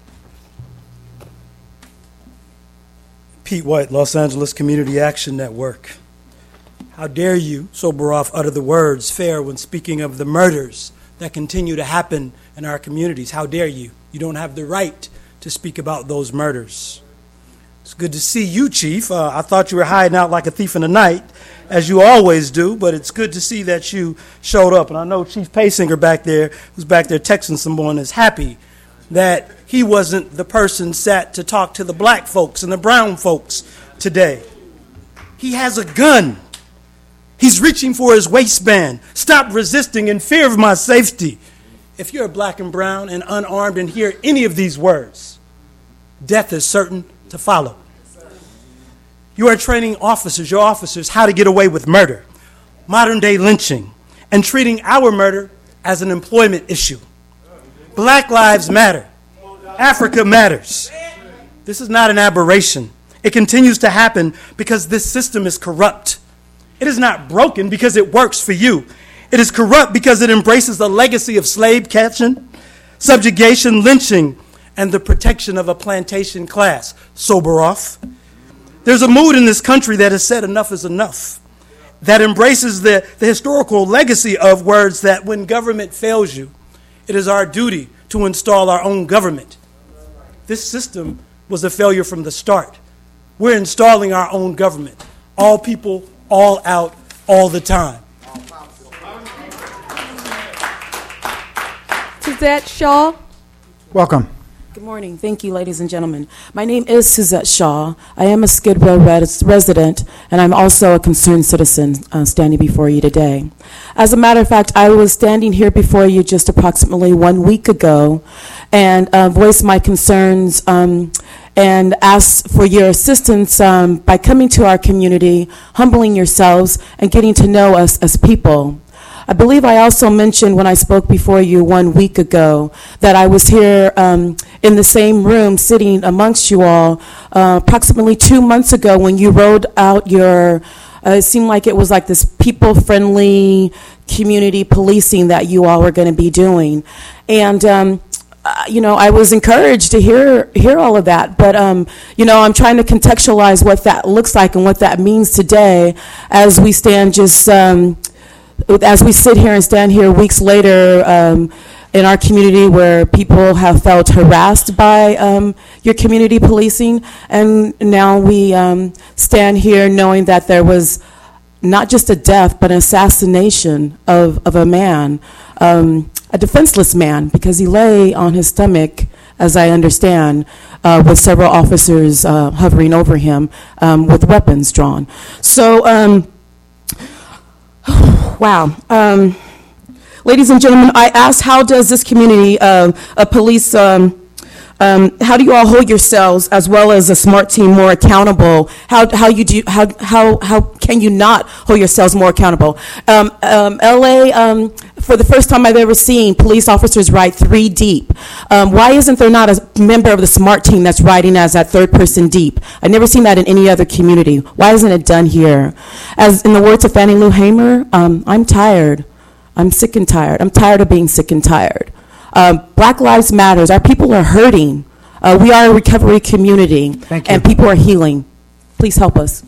Pete White, Los Angeles Community Action Network. How dare you, Soboroff, utter the words fair when speaking of the murders that continue to happen in our communities? How dare you? You don't have the right to speak about those murders. It's good to see you, Chief. Uh, I thought you were hiding out like a thief in the night, as you always do, but it's good to see that you showed up. And I know Chief Paysinger back there, who's back there texting someone, is happy that he wasn't the person set to talk to the black folks and the brown folks today. He has a gun. He's reaching for his waistband. Stop resisting in fear of my safety. If you're black and brown and unarmed and hear any of these words, death is certain to follow. You are training officers, your officers, how to get away with murder, modern day lynching, and treating our murder as an employment issue. Black lives matter. Africa matters. This is not an aberration. It continues to happen because this system is corrupt. It is not broken because it works for you. It is corrupt because it embraces the legacy of slave catching, subjugation, lynching, and the protection of a plantation class. Soboroff. There's a mood in this country that has said enough is enough, that embraces the, the historical legacy of words that when government fails you, it is our duty to install our own government. This system was a failure from the start. We're installing our own government. All people, all out, all the time. Suzette Shaw. Welcome. Good morning. Thank you, ladies and gentlemen. My name is Suzette Shaw. I am a Skid Row res- resident, and I'm also a concerned citizen uh, standing before you today. As a matter of fact, I was standing here before you just approximately one week ago and uh, voiced my concerns um, and asked for your assistance um, by coming to our community, humbling yourselves, and getting to know us as people. I believe I also mentioned when I spoke before you one week ago that I was here um, in the same room sitting amongst you all uh, approximately two months ago when you rolled out your, uh, it seemed like it was like this people-friendly community policing that you all were going to be doing. And um, Uh, you know, I was encouraged to hear hear all of that, but um, you know, I'm trying to contextualize what that looks like and what that means today, as we stand just um, as we sit here and stand here weeks later um, in our community, where people have felt harassed by um, your community policing, and now we um, stand here knowing that there was not just a death, but an assassination of of a man. Um, a defenseless man, because he lay on his stomach, as I understand, uh, with several officers uh, hovering over him um, with weapons drawn. So, um, wow. Um, ladies and gentlemen, I asked, how does this community uh, of police, um, um, how do you all hold yourselves, as well as a SMART team, more accountable? How how you do how how how can you not hold yourselves more accountable? Um, um, L A. Um, For the first time I've ever seen police officers ride three deep. Um, why isn't there not a member of the SMART team that's riding as that third person deep? I've never seen that in any other community. Why isn't it done here? As in the words of Fannie Lou Hamer, um, I'm tired. I'm sick and tired. I'm tired of being sick and tired. Um, Black Lives Matter. Our people are hurting. Uh, we are a recovery community. Thank you. And people are healing. Please help us.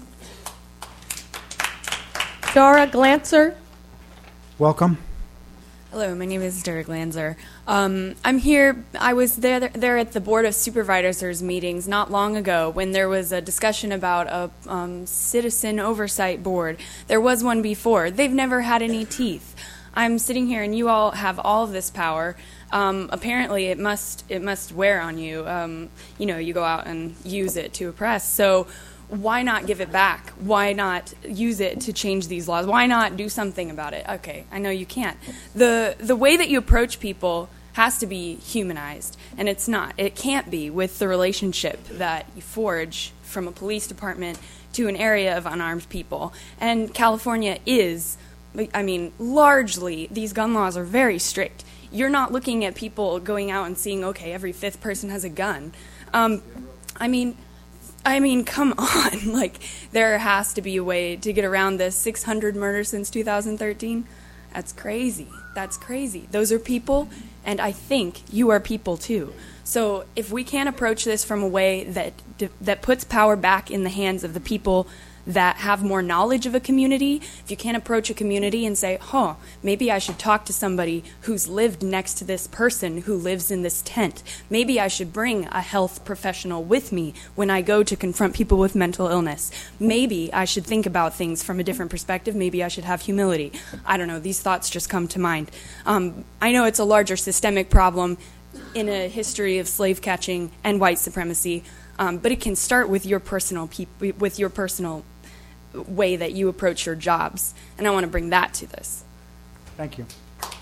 Dara Glanzer. Welcome. Hello, my name is Derek Lanzer. Um, I'm here. I was there there at the Board of Supervisors meetings not long ago when there was a discussion about a um, citizen oversight board. There was one before. They've never had any teeth. I'm sitting here, and you all have all of this power. Um, apparently, it must it must wear on you. Um, you know, you go out and use it to oppress. So why not give it back? Why not use it to change these laws? Why not do something about it? Okay, I know you can't. The the way that you approach people has to be humanized, and it's not. It can't be with the relationship that you forge from a police department to an area of unarmed people. And California is I mean, largely, these gun laws are very strict. You're not looking at people going out and seeing, okay, every fifth person has a gun. Um, I mean, I mean, come on. Like, there has to be a way to get around this. six hundred murders since two thousand thirteen? That's crazy. That's crazy. Those are people, and I think you are people too. So if we can't approach this from a way that that puts power back in the hands of the people that have more knowledge of a community, if you can't approach a community and say, huh, maybe I should talk to somebody who's lived next to this person who lives in this tent. Maybe I should bring a health professional with me when I go to confront people with mental illness. Maybe I should think about things from a different perspective. Maybe I should have humility. I don't know. These thoughts just come to mind. Um, I know it's a larger systemic problem in a history of slave catching and white supremacy, um, but it can start with your personal peop- with your personal way that you approach your jobs, and I want to bring that to this. Thank you.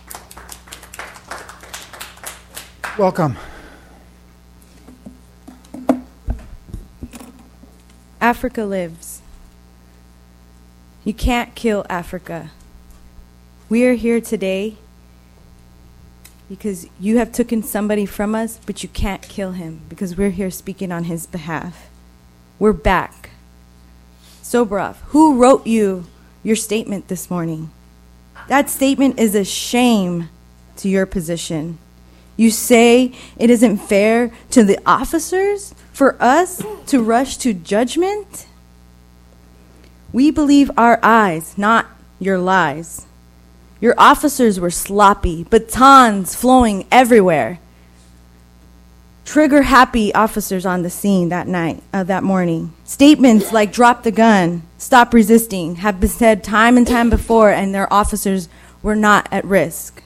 Welcome. Africa lives. You can't kill Africa. We are here today because you have taken somebody from us, but you can't kill him because we're here speaking on his behalf. We're back. Soboroff, who wrote you your statement this morning? That statement is a shame to your position. You say it isn't fair to the officers for us to rush to judgment? We believe our eyes, not your lies. Your officers were sloppy, batons flowing everywhere. Trigger-happy officers on the scene that night, uh, that morning. Statements like "drop the gun," "stop resisting" have been said time and time before, and their officers were not at risk.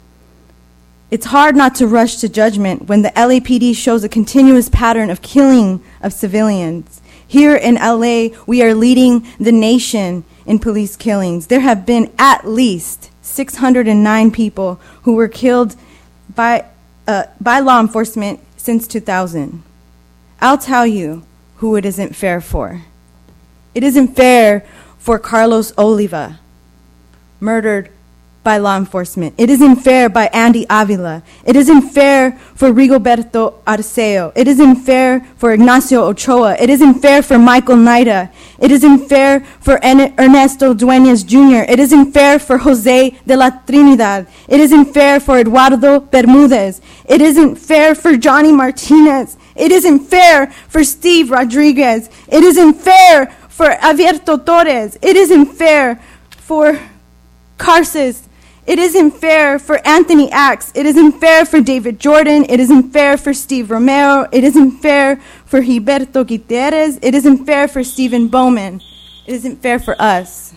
It's hard not to rush to judgment when the L A P D shows a continuous pattern of killing of civilians. Here in L A, we are leading the nation in police killings. There have been at least six hundred nine people who were killed by, uh, by law enforcement since two thousand. I'll tell you who it isn't fair for. It isn't fair for Carlos Oliva, murdered by law enforcement. It isn't fair by Andy Avila. It isn't fair for Rigoberto Arceo. It isn't fair for Ignacio Ochoa. It isn't fair for Michael Naida. It isn't fair for En- Ernesto Dueñas Junior It isn't fair for Jose de la Trinidad. It isn't fair for Eduardo Bermudez. It isn't fair for Johnny Martinez. It isn't fair for Steve Rodriguez. It isn't fair for Avierto Torres. It isn't fair for Carces. It isn't fair for Anthony Axe. It isn't fair for David Jordan. It isn't fair for Steve Romero. It isn't fair for Gilberto Gutierrez. It isn't fair for Stephen Bowman. It isn't fair for us.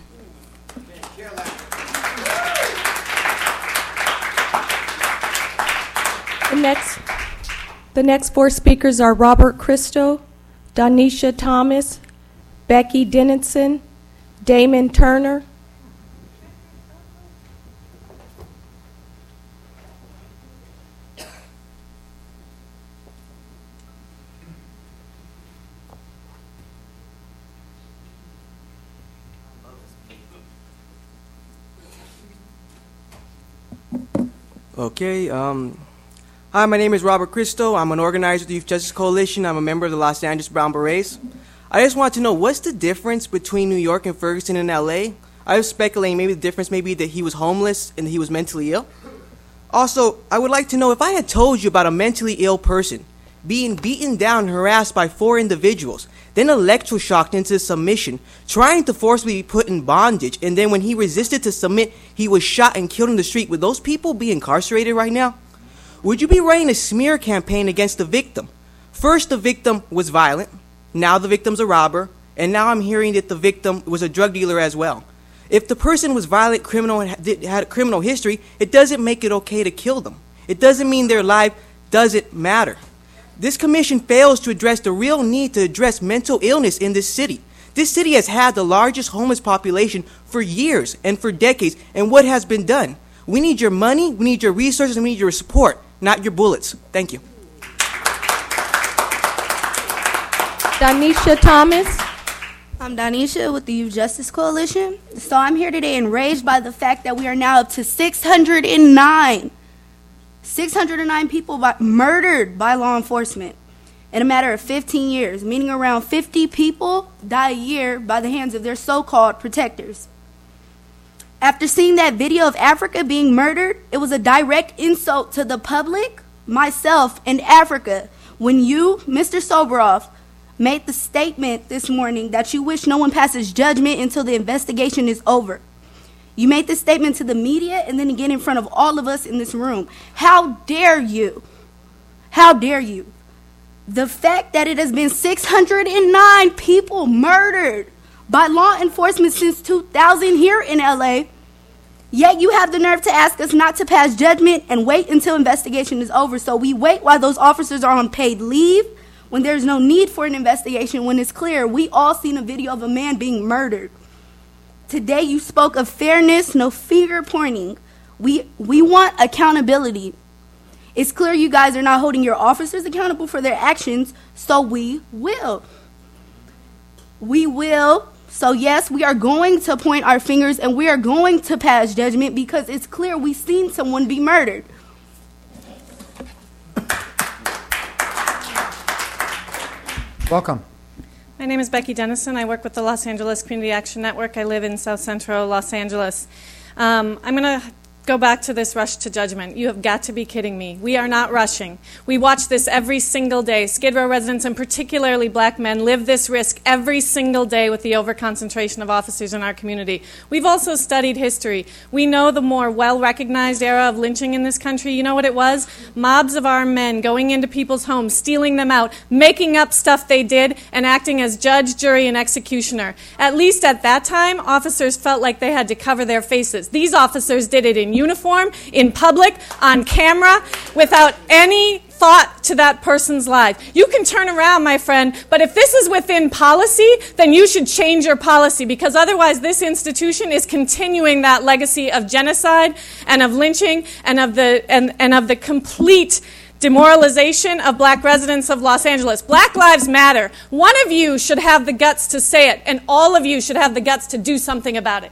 The next, the next four speakers are Robert Christo, Donisha Thomas, Becky Dennison, Damon Turner, Okay. Um, hi, my name is Robert Christo. I'm an organizer of the Youth Justice Coalition. I'm a member of the Los Angeles Brown Berets. I just want to know, what's the difference between New York and Ferguson and L A? I was speculating maybe the difference may be that he was homeless and he was mentally ill. Also, I would like to know, if I had told you about a mentally ill person being beaten down and harassed by four individuals, then electroshocked into submission, trying to forcibly be put in bondage, and then when he resisted to submit, he was shot and killed in the street, would those people be incarcerated right now? Would you be running a smear campaign against the victim? First, the victim was violent. Now the victim's a robber. And now I'm hearing that the victim was a drug dealer as well. If the person was violent, criminal, and had a criminal history, it doesn't make it okay to kill them. It doesn't mean their life doesn't matter. This commission fails to address the real need to address mental illness in this city. This city has had the largest homeless population for years and for decades, and what has been done? We need your money, we need your resources, and we need your support, not your bullets. Thank you. Donisha Thomas. I'm Donisha with the Youth Justice Coalition. So I'm here today enraged by the fact that we are now up to six hundred nine. six hundred nine people by, murdered by law enforcement in a matter of fifteen years, meaning around fifty people die a year by the hands of their so-called protectors. After seeing that video of Africa being murdered, it was a direct insult to the public, myself, and Africa when you, Mister Soboroff, made the statement this morning that you wish no one passes judgment until the investigation is over. You made this statement to the media and then again in front of all of us in this room. How dare you? How dare you? The fact that it has been six hundred nine people murdered by law enforcement since two thousand here in L A, yet you have the nerve to ask us not to pass judgment and wait until investigation is over. So we wait while those officers are on paid leave, when there's no need for an investigation, when it's clear. We all seen a video of a man being murdered. Today you spoke of fairness, no finger pointing. We, we want accountability. It's clear you guys are not holding your officers accountable for their actions, so we will. We will. So yes, we are going to point our fingers and we are going to pass judgment because it's clear we've seen someone be murdered. Welcome. My name is Becky Dennison. I work with the Los Angeles Community Action Network. I live in South Central Los Angeles. Um, I'm going to go back to this rush to judgment. You have got to be kidding me. We are not rushing. We watch this every single day. Skid Row residents, and particularly black men, live this risk every single day with the overconcentration of officers in our community. We've also studied history. We know the more well-recognized era of lynching in this country. You know what it was? Mobs of armed men going into people's homes, stealing them out, making up stuff they did, and acting as judge, jury, and executioner. At least at that time, officers felt like they had to cover their faces. These officers did it in uniform, in public, on camera, without any thought to that person's life. You can turn around, my friend, but if this is within policy, then you should change your policy, because otherwise this institution is continuing that legacy of genocide and of lynching and of the and, and of the complete demoralization of black residents of Los Angeles. Black Lives Matter. One of you should have the guts to say it, and all of you should have the guts to do something about it.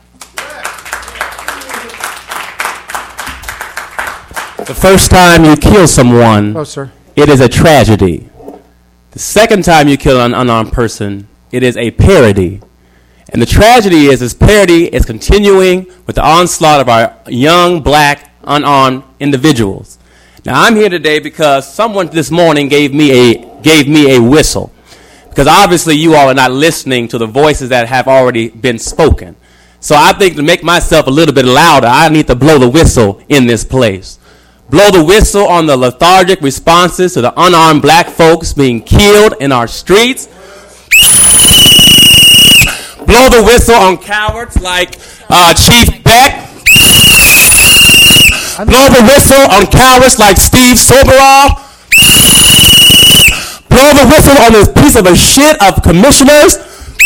The first time you kill someone, oh, sir. It is a tragedy. The second time you kill an unarmed person, it is a parody. And the tragedy is this parody is continuing with the onslaught of our young, black, unarmed individuals. Now, I'm here today because someone this morning gave me a gave me a whistle. Because obviously you all are not listening to the voices that have already been spoken. So I think to make myself a little bit louder, I need to blow the whistle in this place. Blow the whistle on the lethargic responses to the unarmed black folks being killed in our streets. Blow the whistle on cowards like uh, Chief Beck. Blow the whistle on cowards like Steve Soboroff. Blow the whistle on this piece of a shit of commissioners.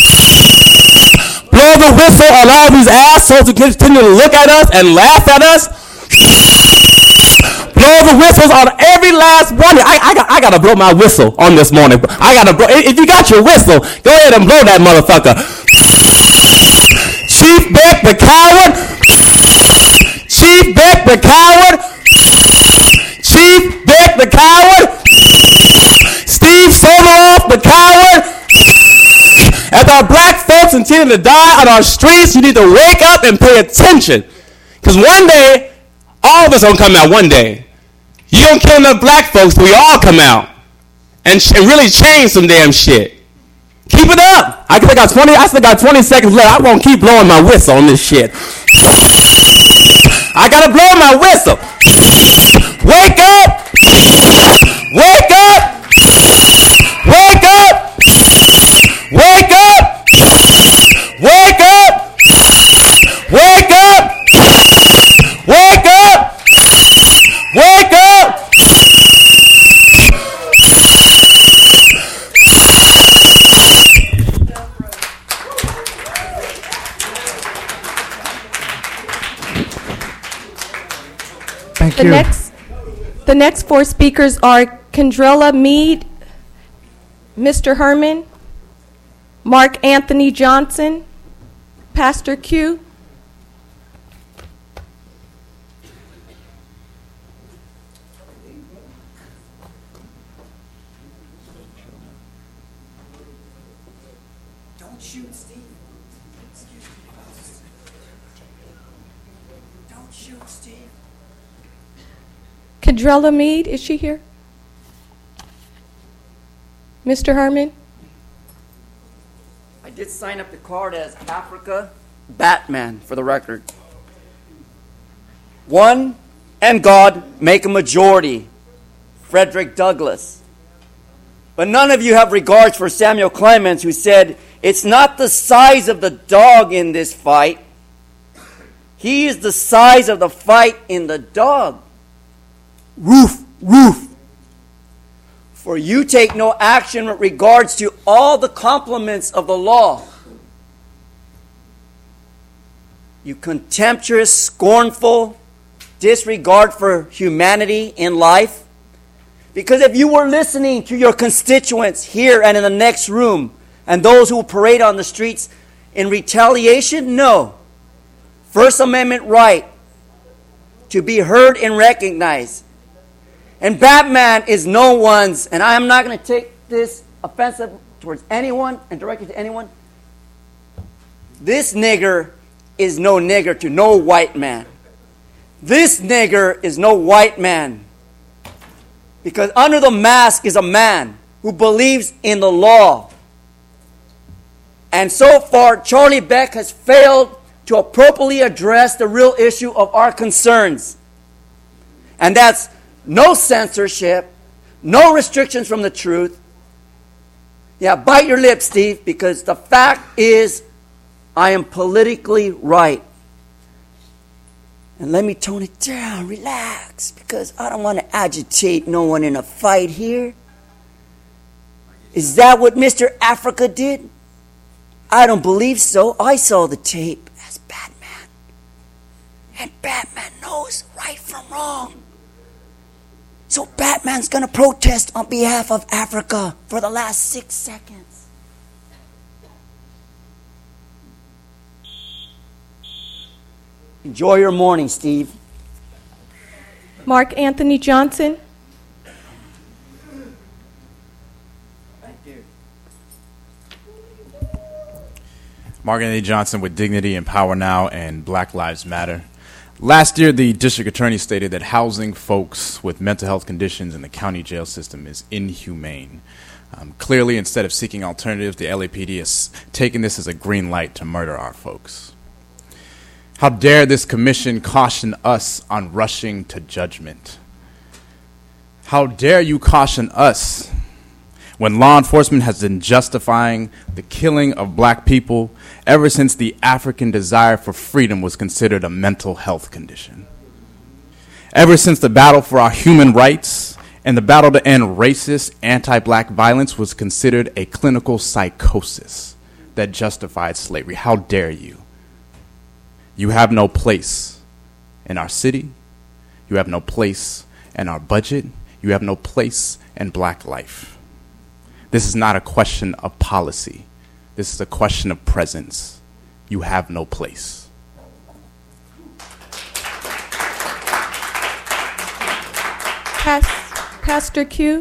Blow the whistle on all these assholes who continue to look at us and laugh at us. Blow the whistles on every last one. I, I, got, I got to blow my whistle on this morning. I got to blow. If you got your whistle, go ahead and blow that motherfucker. Chief Beck the coward. Chief Beck the coward. Chief Beck the coward. Steve Soboroff the coward. As our black folks continue to die on our streets, you need to wake up and pay attention. Because one day, all of us are going to come out one day. You don't kill enough black folks, but we all come out and, sh- and really change some damn shit. Keep it up. I still got twenty. I still got twenty seconds left. I won't keep blowing my whistle on this shit. I gotta blow my whistle. Wake up! Wake up! Wake up! Wake up! Wake up! Wake up! Wake up! Wake up! Thank the you. Next, the next four speakers are Kendrella Mead, Mister Herman, Mark Anthony Johnson, Pastor Q. Don't shoot, Steve. Excuse me. Don't shoot, Steve. Kendrella Mead, is she here? Mister Herman? I did sign up the card as Africa Batman, for the record. One and God make a majority. Frederick Douglass. But none of you have regards for Samuel Clemens, who said, "It's not the size of the dog in this fight. He is the size of the fight in the dog." Roof, roof. For you take no action with regards to all the compliments of the law. You contemptuous, scornful disregard for humanity in life. Because if you were listening to your constituents here and in the next room, and those who parade on the streets in retaliation, no. First Amendment right to be heard and recognized. And Batman is no one's, and I am not going to take this offensive towards anyone and direct it to anyone. This nigger is no nigger to no white man. This nigger is no white man. Because under the mask is a man who believes in the law. And so far, Charlie Beck has failed to appropriately address the real issue of our concerns. And that's no censorship, no restrictions from the truth. Yeah, bite your lip, Steve, because the fact is I am politically right. And let me tone it down, relax, because I don't want to agitate no one in a fight here. Is that what Mister Africa did? I don't believe so. I saw the tape as Batman. And Batman knows right from wrong. So Batman's going to protest on behalf of Africa for the last six seconds. Enjoy your morning, Steve. Mark Anthony Johnson. Mark Anthony Johnson with Dignity and Power Now and Black Lives Matter. Last year, the district attorney stated that housing folks with mental health conditions in the county jail system is inhumane. Um, clearly, instead of seeking alternatives, the L A P D is taking this as a green light to murder our folks. How dare this commission caution us on rushing to judgment? How dare you caution us when law enforcement has been justifying the killing of black people ever since the African desire for freedom was considered a mental health condition. Ever since the battle for our human rights and the battle to end racist, anti-black violence was considered a clinical psychosis that justified slavery. How dare you? You have no place in our city. You have no place in our budget. You have no place in black life. This is not a question of policy. This is a question of presence. You have no place. Pas- Pastor Q.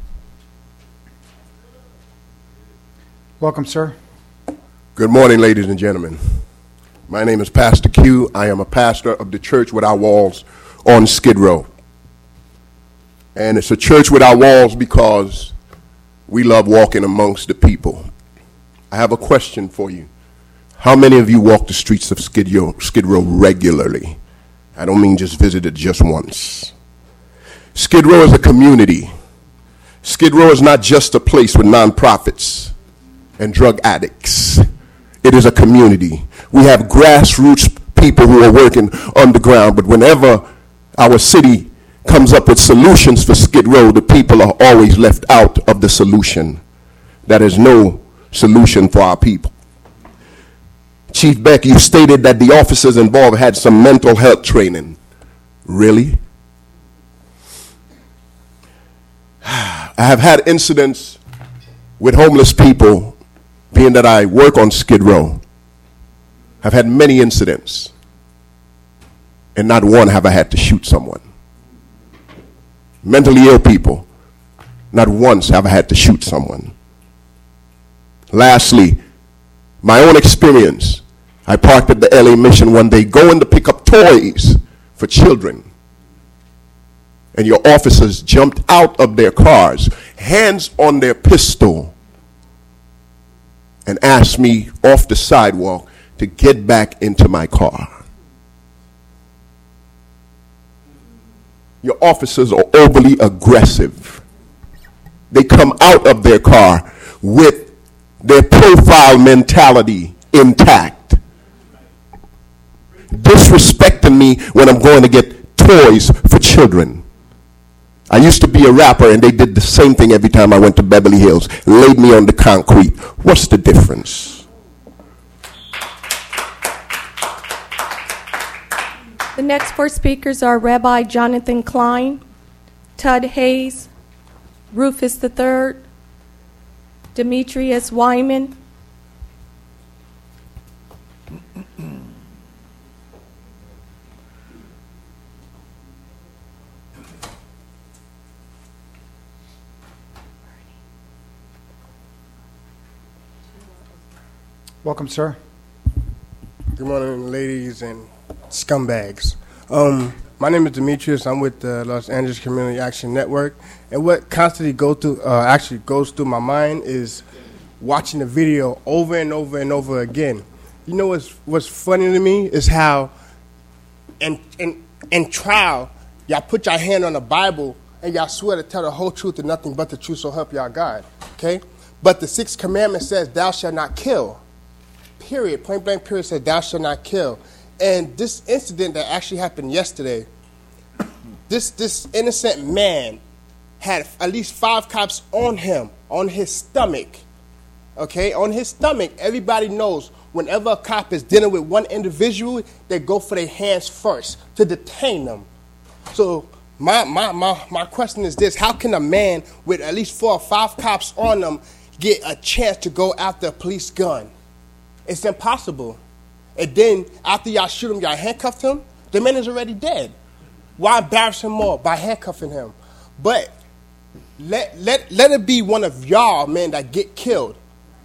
Welcome, sir. Good morning, ladies and gentlemen. My name is Pastor Q. I am a pastor of the Church Without Walls on Skid Row. And it's a church without walls because we love walking amongst the people. I have a question for you. How many of you walk the streets of Skid Row, Skid Row regularly? I don't mean just visited just once. Skid Row is a community. Skid Row is not just a place with nonprofits and drug addicts. It is a community. We have grassroots people who are working underground, but whenever our city comes up with solutions for Skid Row, the people are always left out of the solution. There is no solution for our people. Chief Beck, you stated that the officers involved had some mental health training. Really? I have had incidents with homeless people being that I work on Skid Row, I've had many incidents, and not one have I had to shoot someone. Mentally ill people, not once have I had to shoot someone. Lastly, my own experience, I parked at the L A Mission one day going to pick up toys for children. And your officers jumped out of their cars, hands on their pistol, and asked me off the sidewalk to get back into my car. Your officers are overly aggressive. They come out of their car with their profile mentality intact, disrespecting me when I'm going to get toys for children. I used to be a rapper, and they did the same thing every time I went to Beverly Hills, laid me on the concrete. What's the difference? The next four speakers are Rabbi Jonathan Klein, Tud Hayes, Rufus the Third, Demetrius Wyman, Welcome, sir. Good morning, ladies and scumbags. Um, my name is Demetrius. I'm with the Los Angeles Community Action Network, and what constantly go through, uh, actually goes through my mind is watching the video over and over and over again. You know what's what's funny to me is how, in in in trial, y'all put your hand on the Bible and y'all swear to tell the whole truth and nothing but the truth, so help y'all God. Okay, but the sixth commandment says, "Thou shalt not kill." Period. Point blank period said, "Thou shalt not kill." And this incident that actually happened yesterday, this this innocent man had at least five cops on him, on his stomach. Okay, on his stomach. Everybody knows whenever a cop is dealing with one individual, they go for their hands first to detain them. So my my my my question is this: how can a man with at least four or five cops on them get a chance to go after a police gun? It's impossible. And then after y'all shoot him, y'all handcuffed him, the man is already dead. Why embarrass him more by handcuffing him? But let let let it be one of y'all, man, that get killed.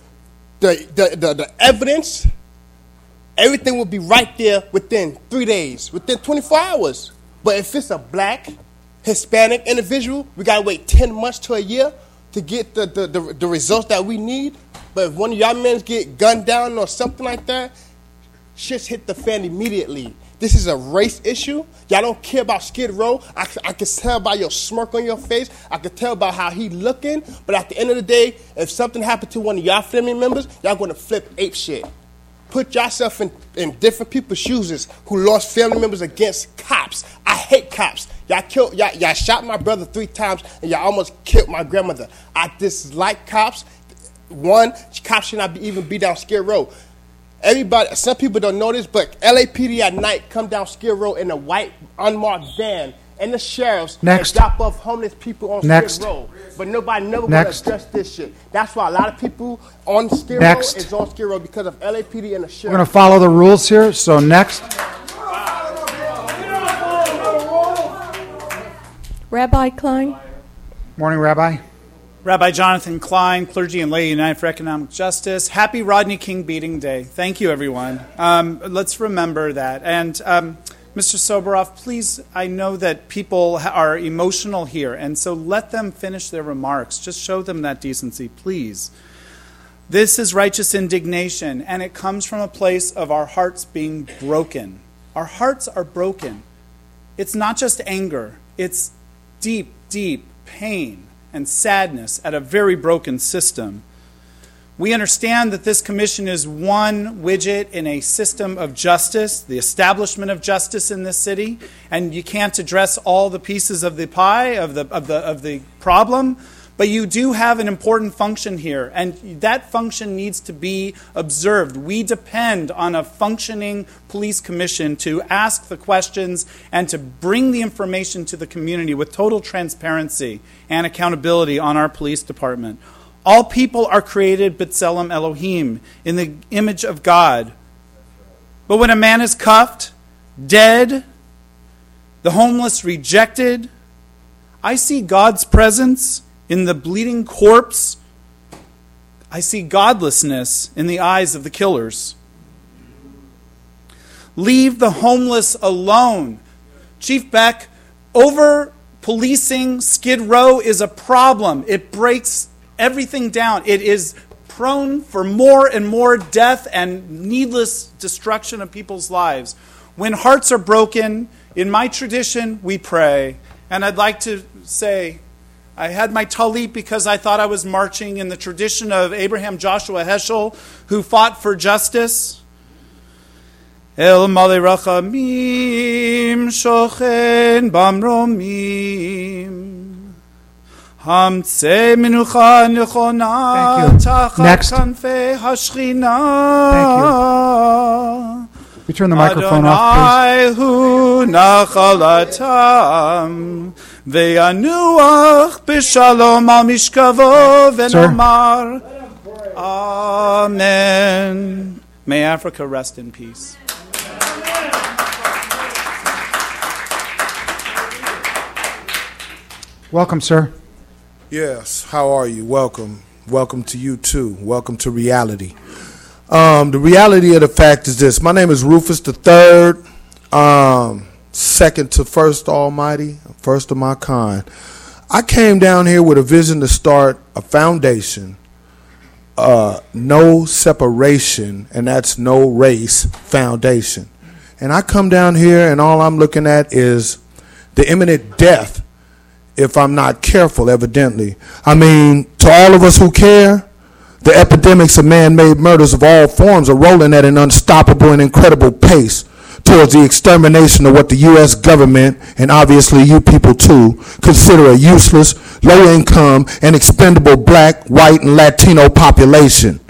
The the the, the evidence, everything will be right there within three days, within twenty-four hours. But if it's a black, Hispanic individual, we gotta wait ten months to a year to get the the, the, the results that we need. But if one of y'all men get gunned down or something like that, shit's hit the fan immediately. This is a race issue. Y'all don't care about Skid Row. I, I can tell by your smirk on your face. I can tell by how he looking. But at the end of the day, if something happened to one of y'all family members, y'all going to flip ape shit. Put yourself in, in different people's shoes who lost family members against cops. I hate cops. Y'all killed, y'all, y'all shot my brother three times, and y'all almost killed my grandmother. I dislike cops. One, cops should not be, even be down Skid Row. Everybody, some people don't know this, but L A P D at night come down Skid Row in a white unmarked van, and the sheriffs Next. and drop off homeless people on Next. Skid Row. But nobody never going Next. to address this shit. That's why a lot of people on Skid Next. Row is on Skid Row because of L A P D and the sheriff. We're going to follow the rules here. So next, Rabbi Klein. morning, Rabbi. Rabbi Jonathan Klein, Clergy and Lay United for Economic Justice. Happy Rodney King Beating Day. Thank you, everyone. Um, let's remember that. And um, Mister Soboroff, please, I know that people are emotional here, and so let them finish their remarks. Just show them that decency, please. This is righteous indignation, and it comes from a place of our hearts being broken. Our hearts are broken. It's not just anger. It's deep, deep pain and sadness at a very broken system. We understand that this commission is one widget in a system of justice, the establishment of justice in this city, and you can't address all the pieces of the pie, of the of the of the problem, but you do have an important function here, and that function needs to be observed. We depend on a functioning police commission to ask the questions and to bring the information to the community with total transparency and accountability on our police department. All people are created b'tselem Elohim, in the image of God. But when a man is cuffed, dead, the homeless rejected, I see God's presence in the bleeding corpse. I see godlessness in the eyes of the killers. Leave the homeless alone. Chief Beck, over-policing Skid Row is a problem. It breaks everything down. It is prone for more and more death and needless destruction of people's lives. When hearts are broken, in my tradition, we pray. And I'd like to say, I had my talit because I thought I was marching in the tradition of Abraham Joshua Heschel, who fought for justice. El Malei Rachamim Shochen Bamromim Hamtzei Menucha Nechona Tachat Kanfei Hashchina. Thank you. We turn the microphone off, Adonai hu nachalatam ve'yanuach b'shalom al mishkavo v'nomar Amen. May Africa rest in peace. Welcome, sir. Yes, how are you? Welcome. Welcome to you, too. Welcome to reality. Um, the reality of the fact is this. My name is Rufus the Third, um, second to First Almighty, first of my kind. I came down here with a vision to start a foundation, uh, no separation, and that's no race foundation. And I come down here, and all I'm looking at is the imminent death if I'm not careful, evidently. I mean, to all of us who care, the epidemics of man-made murders of all forms are rolling at an unstoppable and incredible pace towards the extermination of what the U S government, and obviously you people too, consider a useless, low-income, and expendable black, white, and Latino population.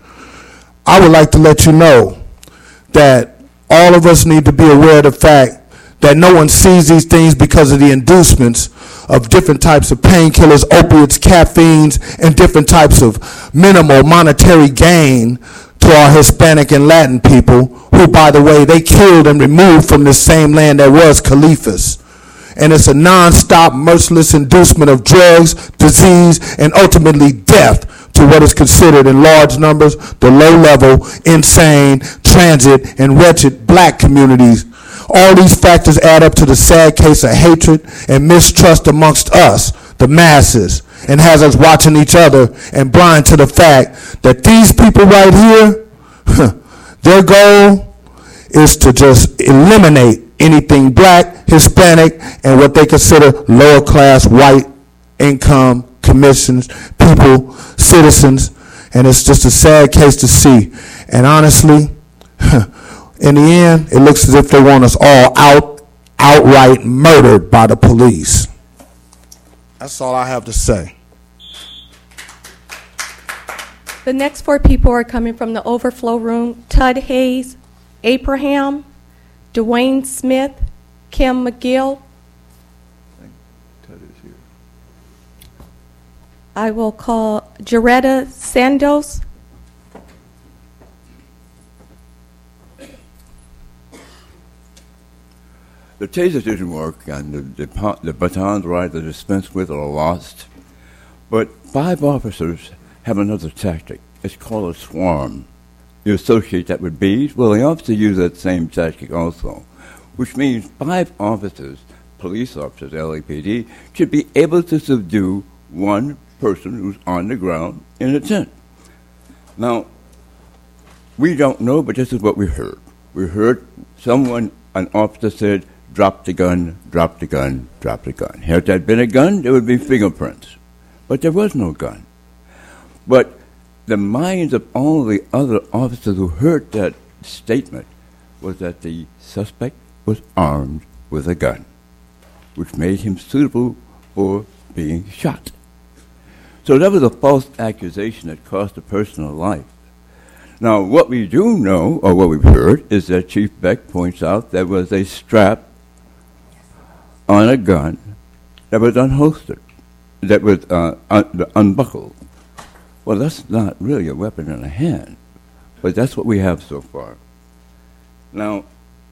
I would like to let you know that all of us need to be aware of the fact that no one sees these things because of the inducements of different types of painkillers, opiates, caffeines, and different types of minimal monetary gain to our Hispanic and Latin people, who, by the way, they killed and removed from the same land that was Caliphas. And it's a non-stop, merciless inducement of drugs, disease, and ultimately death to what is considered in large numbers the low-level, insane, transit, and wretched black communities. All these factors add up to the sad case of hatred and mistrust amongst us, the masses, and has us watching each other and blind to the fact that these people right here, their goal is to just eliminate anything black, Hispanic, and what they consider lower class, white income, commissions, people, citizens, and it's just a sad case to see. And honestly, in the end, it looks as if they want us all out, outright murdered by the police. That's all I have to say. The next four people are coming from the overflow room: Tud Hayes, Abraham, Dwayne Smith, Kim McGill. I will call Jaretta Sandos. The tasers didn't work, and the, the, the batons were either dispensed with or lost. But five officers have another tactic. It's called a swarm. You associate that with bees? Well, the officers use that same tactic also, which means five officers, police officers, L A P D, should be able to subdue one person who's on the ground in a tent. Now, we don't know, but this is what we heard. We heard someone, an officer said, drop the gun, drop the gun, drop the gun. Had there been a gun, there would be fingerprints. But there was no gun. But the minds of all the other officers who heard that statement was that the suspect was armed with a gun, which made him suitable for being shot. So that was a false accusation that cost a person a life. Now, what we do know, or what we've heard, is that Chief Beck points out there was a strap on a gun that was unholstered, that was uh, un- unbuckled. Well, that's not really a weapon in a hand, but that's what we have so far. Now,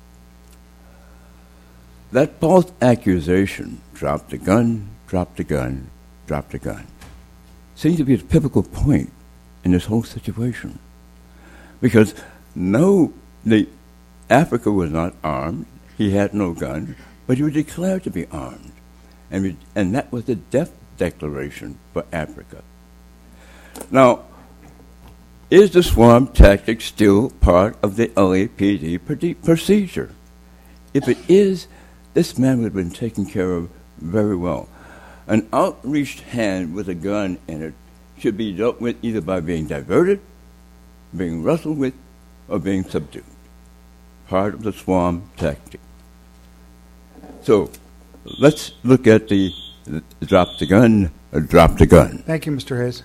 that false accusation, drop the gun, drop the gun, drop the gun, seems to be a pivotal point in this whole situation. Because no, the Africa was not armed, he had no gun, but he was declared to be armed. And, we, and that was the death declaration for Africa. Now, is the swarm tactic still part of the L A P D procedure? If it is, this man would have been taken care of very well. An outreached hand with a gun in it should be dealt with either by being diverted, being wrestled with, or being subdued. Part of the swarm tactic. So, let's look at the, the drop the gun, or drop the gun. Thank you, Mister Hayes.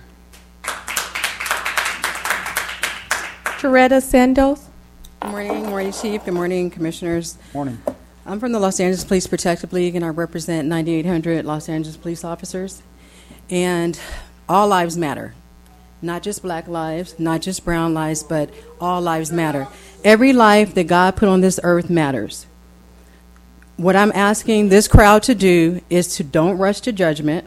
Sharetta Sandos. Good morning, morning, Chief. Good morning, Commissioners. Morning. I'm from the Los Angeles Police Protective League, and I represent ninety-eight hundred Los Angeles police officers. And all lives matter. Not just black lives, not just brown lives, but all lives matter. Every life that God put on this earth matters. What I'm asking this crowd to do is to don't rush to judgment.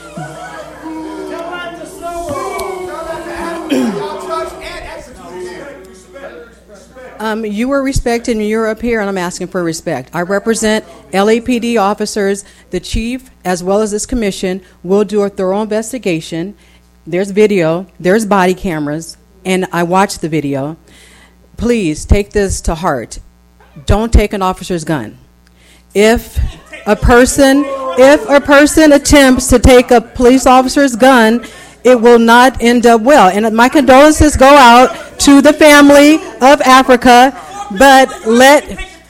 Um, you were respected and you're up here, and I'm asking for respect. I represent L A P D officers. The chief, as well as this commission, will do a thorough investigation. There's video, there's body cameras, and I watched the video. Please take this to heart. Don't take an officer's gun. If a person, if a person attempts to take a police officer's gun, it will not end up well. And my condolences go out to the family of Africa, but let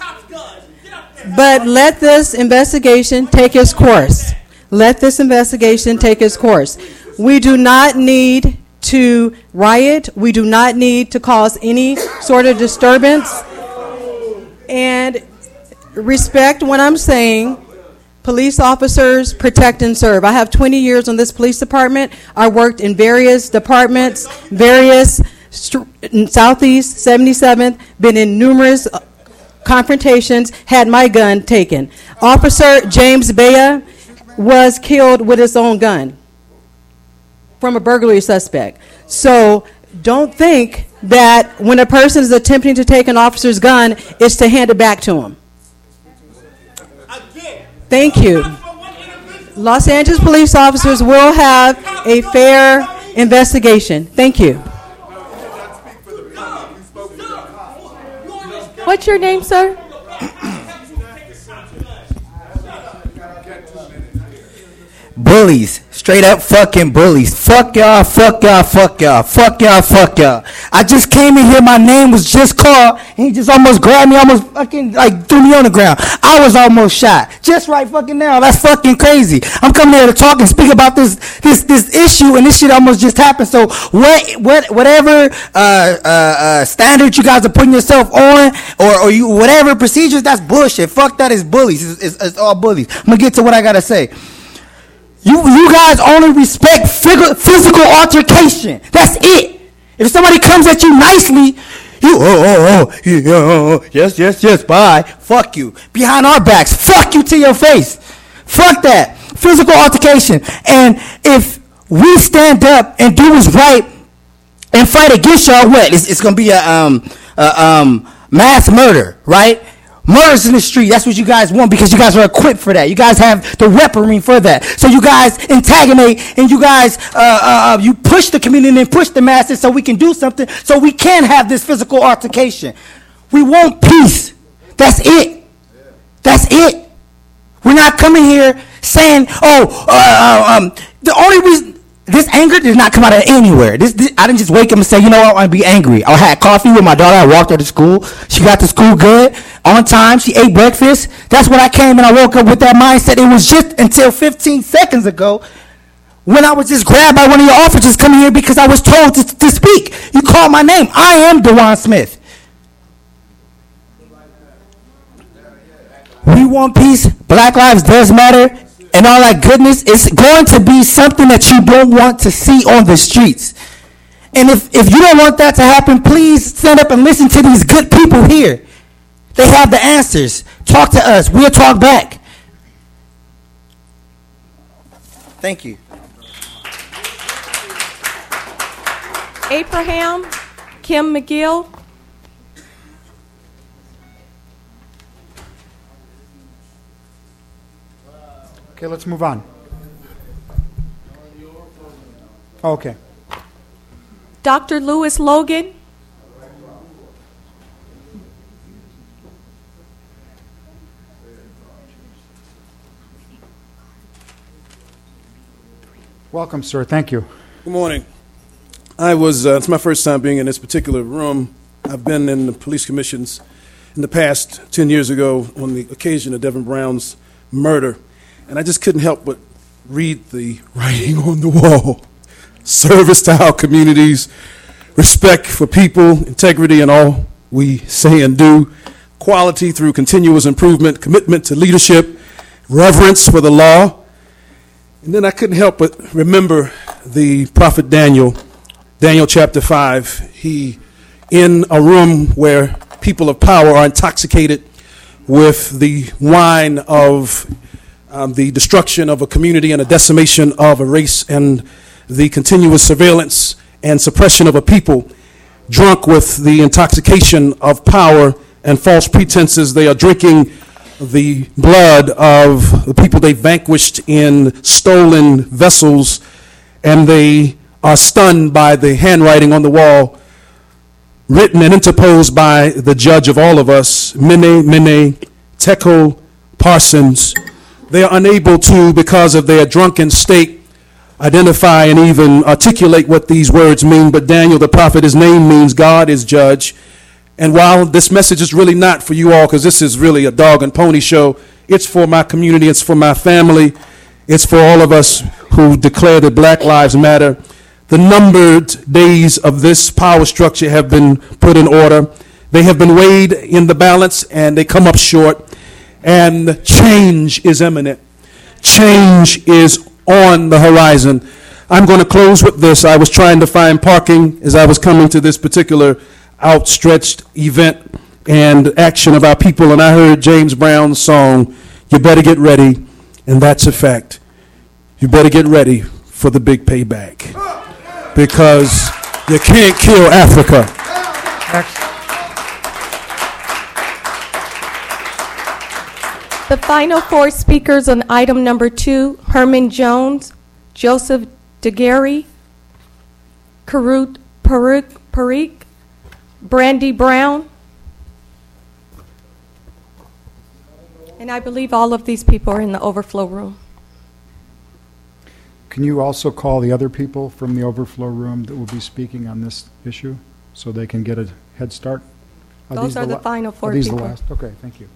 but let this investigation take its course. Let this investigation take its course. We do not need to riot. We do not need to cause any sort of disturbance. And respect what I'm saying. Police officers protect and serve. I have twenty years on this police department. I worked in various departments, various st- in Southeast, seventy-seventh, been in numerous uh, confrontations, had my gun taken. Officer James Bea was killed with his own gun from a burglary suspect. So don't think that when a person is attempting to take an officer's gun, it's to hand it back to him. Thank you. Los Angeles police officers will have a fair investigation. Thank you. What's your name, sir? Bullies. Straight up fucking bullies. Fuck y'all, fuck y'all, fuck y'all, fuck y'all, fuck y'all. I just came in here, my name was just called, and he just almost grabbed me, almost fucking like threw me on the ground. I was almost shot. Just right fucking now. That's fucking crazy. I'm coming here to talk and speak about this this this issue, and this shit almost just happened. So what what whatever uh uh, uh standard you guys are putting yourself on, or, or you whatever procedures, that's bullshit. Fuck that is bullies. It's, it's, it's all bullies. I'm gonna get to what I gotta say. You you guys only respect fig- physical altercation. That's it. If somebody comes at you nicely, you oh oh oh yeah, oh, oh yes yes yes bye. Fuck you. Behind our backs, fuck you to your face. Fuck that. Physical altercation. And if we stand up and do what's right and fight against y'all, what? It's, it's gonna be a um a, um mass murder, right? Murders in the street, that's what you guys want because you guys are equipped for that. You guys have the weaponry for that. So you guys antagonate and you guys, uh, uh, you push the community and push the masses so we can do something so we can have this physical altercation. We want peace. That's it. That's it. We're not coming here saying, oh, uh, um, the only reason, this anger did not come out of anywhere. This, this I didn't just wake up and say, you know what, I want to be angry. I had coffee with my daughter. I walked her to school. She got to school good, on time. She ate breakfast. That's when I came and I woke up with that mindset. It was just until fifteen seconds ago when I was just grabbed by one of your officers coming here because I was told to, to speak. You called my name. I am DeJuan Smith. We want peace. Black lives does matter. And all that goodness is going to be something that you don't want to see on the streets. And if, if you don't want that to happen, please stand up and listen to these good people here. They have the answers. Talk to us. We'll talk back. Thank you. Abraham Kim McGill. Okay, let's move on. Okay. Doctor Lewis Logan. Welcome, sir. Thank you. Good morning. I was, uh, it's my first time being in this particular room. I've been in the police commissions in the past ten years ago on the occasion of Devin Brown's murder, and I just couldn't help but read the writing on the wall. Service to our communities, respect for people, integrity in all we say and do, quality through continuous improvement, commitment to leadership, reverence for the law. And then I couldn't help but remember the prophet Daniel, Daniel chapter five. He, in a room where people of power are intoxicated with the wine of um, the destruction of a community and a decimation of a race and the continuous surveillance and suppression of a people, drunk with the intoxication of power and false pretenses, they are drinking the blood of the people they vanquished in stolen vessels, and they are stunned by the handwriting on the wall, written and interposed by the judge of all of us, Mene, Mene, Tekel, Parsons. They are unable to, because of their drunken state, identify and even articulate what these words mean. But Daniel the prophet, his name means God is judge. And while this message is really not for you all, because this is really a dog and pony show, it's for my community, it's for my family, it's for all of us who declare that Black Lives Matter. The numbered days of this power structure have been put in order. They have been weighed in the balance, and they come up short. And change is imminent. Change is on the horizon. I'm going to close with this. I was trying to find parking as I was coming to this particular outstretched event and action of our people, and I heard James Brown's song, "You Better Get Ready," and that's a fact. You better get ready for the big payback, because you can't kill Africa. The final four speakers on item number two: Herman Jones, Joseph DeGary, Karut Paruk Parikh, Brandy Brown, and I believe all of these people are in the overflow room. Can you also call the other people from the overflow room that will be speaking on this issue so they can get a head start? Those these are the la- final four Are these people. the last? Okay, thank you.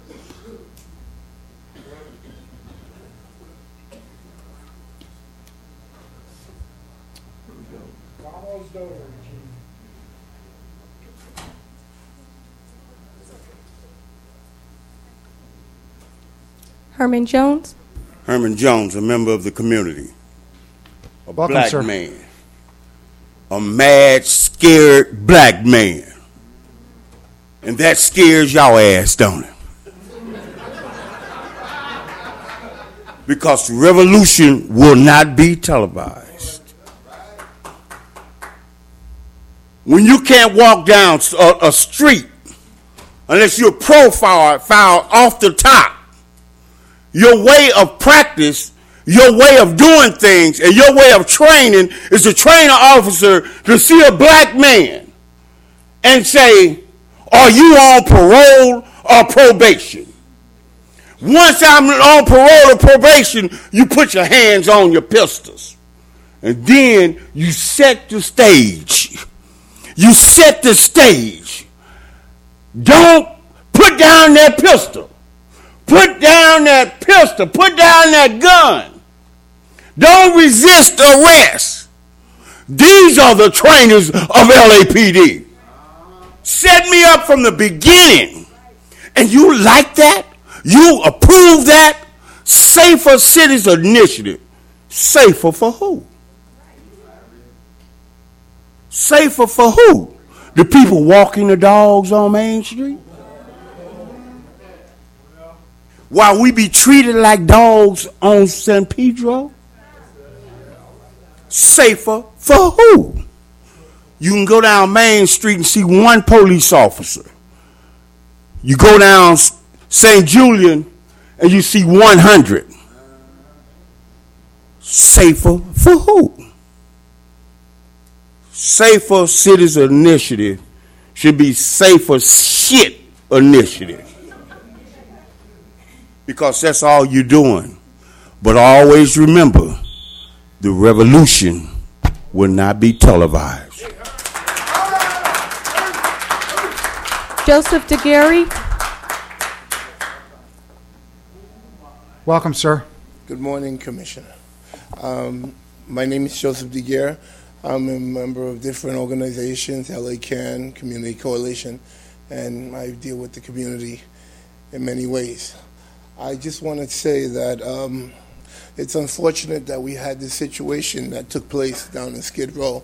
Herman Jones. Herman Jones, a member of the community, a Welcome, black sir. man, a mad, scared black man. And that scares y'all ass, don't it? Because the revolution will not be televised. When you can't walk down a, a street unless you're profiled filed off the top, your way of practice, your way of doing things, and your way of training is to train an officer to see a black man and say, are you on parole or probation? Once I'm on parole or probation, you put your hands on your pistols. And then you set the stage. You set the stage. Don't put down that pistol. Put down that pistol. Put down that gun. Don't resist arrest. These are the trainers of L A P D. Set me up from the beginning. And you like that? You approve that? Safer Cities Initiative. Safer for who? Safer for who? The people walking the dogs on Main Street? While we be treated like dogs on San Pedro? Safer for who? You can go down Main Street and see one police officer. You go down Saint Julian and you see one hundred. Safer for who? Safer Cities Initiative should be Safer Shit Initiative. Because that's all you're doing. But always remember, the revolution will not be televised. Joseph DeGarry. Welcome, sir. Good morning, Commissioner. Um, my name is Joseph DeGarry. I'm a member of different organizations, L A CAN, Community Coalition, and I deal with the community in many ways. I just want to say that um, it's unfortunate that we had this situation that took place down in Skid Row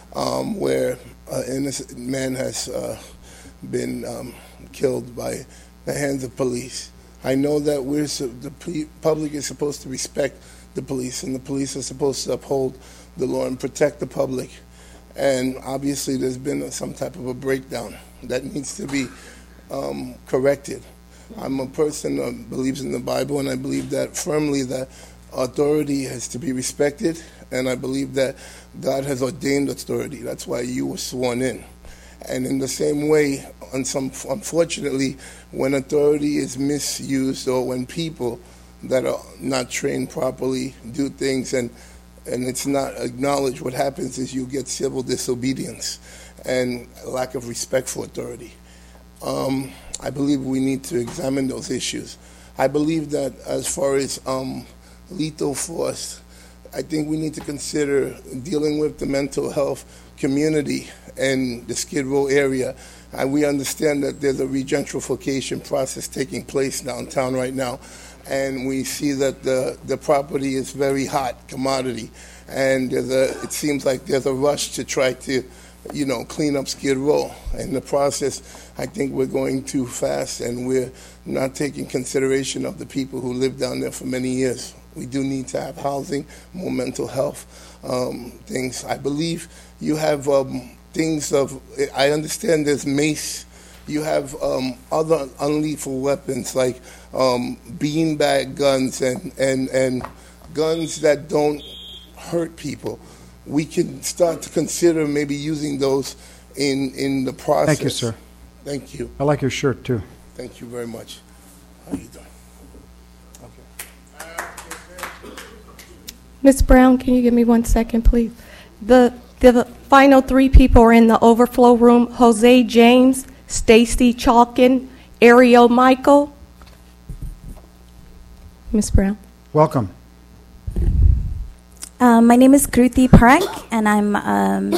um, where an innocent man has uh, been um, killed by the hands of police. I know that we're so, the public is supposed to respect the police, and the police are supposed to uphold the law and protect the public. And obviously there's been some type of a breakdown that needs to be um, corrected. I'm a person that believes in the Bible, and I believe that firmly that authority has to be respected, and I believe that God has ordained authority. That's why you were sworn in. And in the same way, on some, unfortunately, when authority is misused or when people that are not trained properly do things and and it's not acknowledged, what happens is you get civil disobedience and lack of respect for authority. Um, I believe we need to examine those issues. I believe that as far as um, lethal force, I think we need to consider dealing with the mental health community in the Skid Row area. And we understand that there's a regentrification process taking place downtown right now. And we see that the, the property is very hot commodity. And there's a, it seems like there's a rush to try to, you know, clean up Skid Row. In the process, I think we're going too fast, and we're not taking consideration of the people who lived down there for many years. We do need to have housing, more mental health um, things. I believe you have um, things of, I understand there's mace. You have um, other unlethal weapons like um, beanbag guns and, and, and guns that don't hurt people. We can start to consider maybe using those in, in the process. Thank you, sir. Thank you. I like your shirt, too. Thank you very much. How you doing? Miz Brown, can you give me one second, please? The, the, the final three people are in the overflow room: Jose James, Stacy Chalkin, Ariel Michael. Miz Brown. Welcome. Um, my name is Kruti Parak, and I'm um,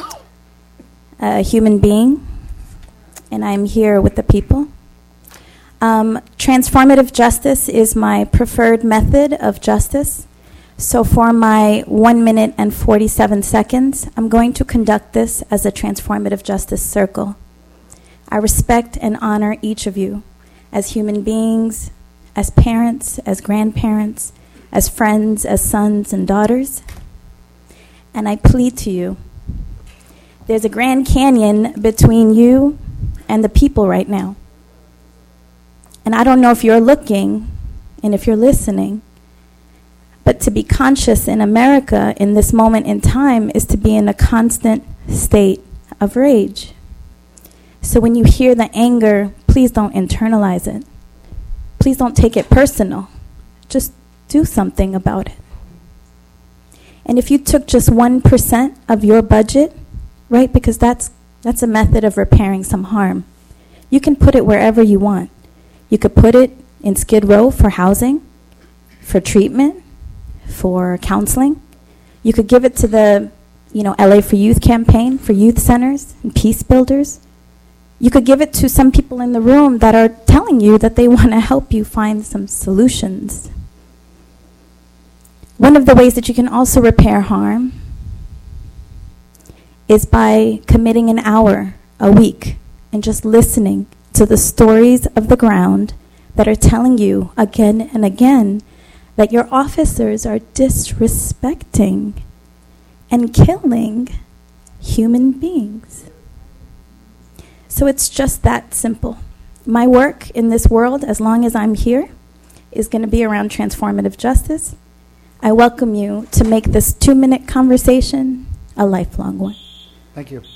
a human being, and I'm here with the people. Um, transformative justice is my preferred method of justice. So for my one minute and forty-seven seconds, I'm going to conduct this as a transformative justice circle. I respect and honor each of you as human beings, as parents, as grandparents, as friends, as sons and daughters. And I plead to you, there's a Grand Canyon between you and the people right now. And I don't know if you're looking and if you're listening, but to be conscious in America in this moment in time is to be in a constant state of rage. So when you hear the anger, please don't internalize it. Please don't take it personal. Just do something about it. And if you took just one percent of your budget, right, because that's, that's a method of repairing some harm, you can put it wherever you want. You could put it in Skid Row for housing, for treatment, for counseling. You could give it to the, you know, L A for Youth campaign, for youth centers and peace builders. You could give it to some people in the room that are telling you that they want to help you find some solutions. One of the ways that you can also repair harm is by committing an hour a week and just listening to the stories of the ground that are telling you again and again that your officers are disrespecting and killing human beings. So it's just that simple. My work in this world, as long as I'm here, is going to be around transformative justice. I welcome you to make this two-minute conversation a lifelong one. Thank you.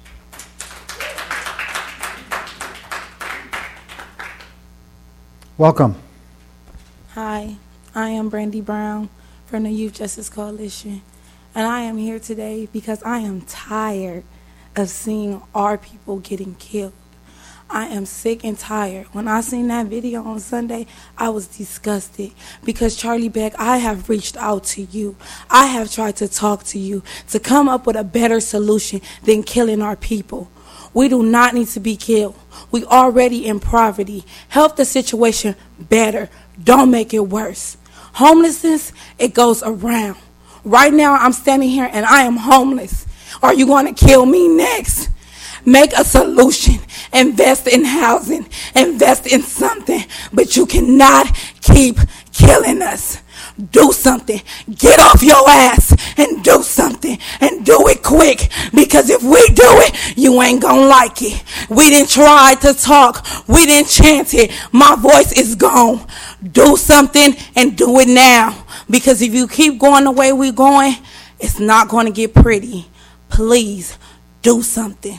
Welcome. Hi, I am Brandy Brown from the Youth Justice Coalition, and I am here today because I am tired of seeing our people getting killed. I am sick and tired. When I seen that video on Sunday, I was disgusted because, Charlie Beck, I have reached out to you. I have tried to talk to you to come up with a better solution than killing our people. We do not need to be killed. We already in poverty. Help the situation better. Don't make it worse. Homelessness, it goes around. Right now, I'm standing here and I am homeless. Are you going to kill me next? Make a solution. Invest in housing. Invest in something. But you cannot keep killing us. Do something. Get off your ass and do something. And do it quick. Because if we do it, you ain't gonna like it. We didn't try to talk. We didn't chant it. My voice is gone. Do something and do it now. Because if you keep going the way we're going, it's not going to get pretty. Please do something.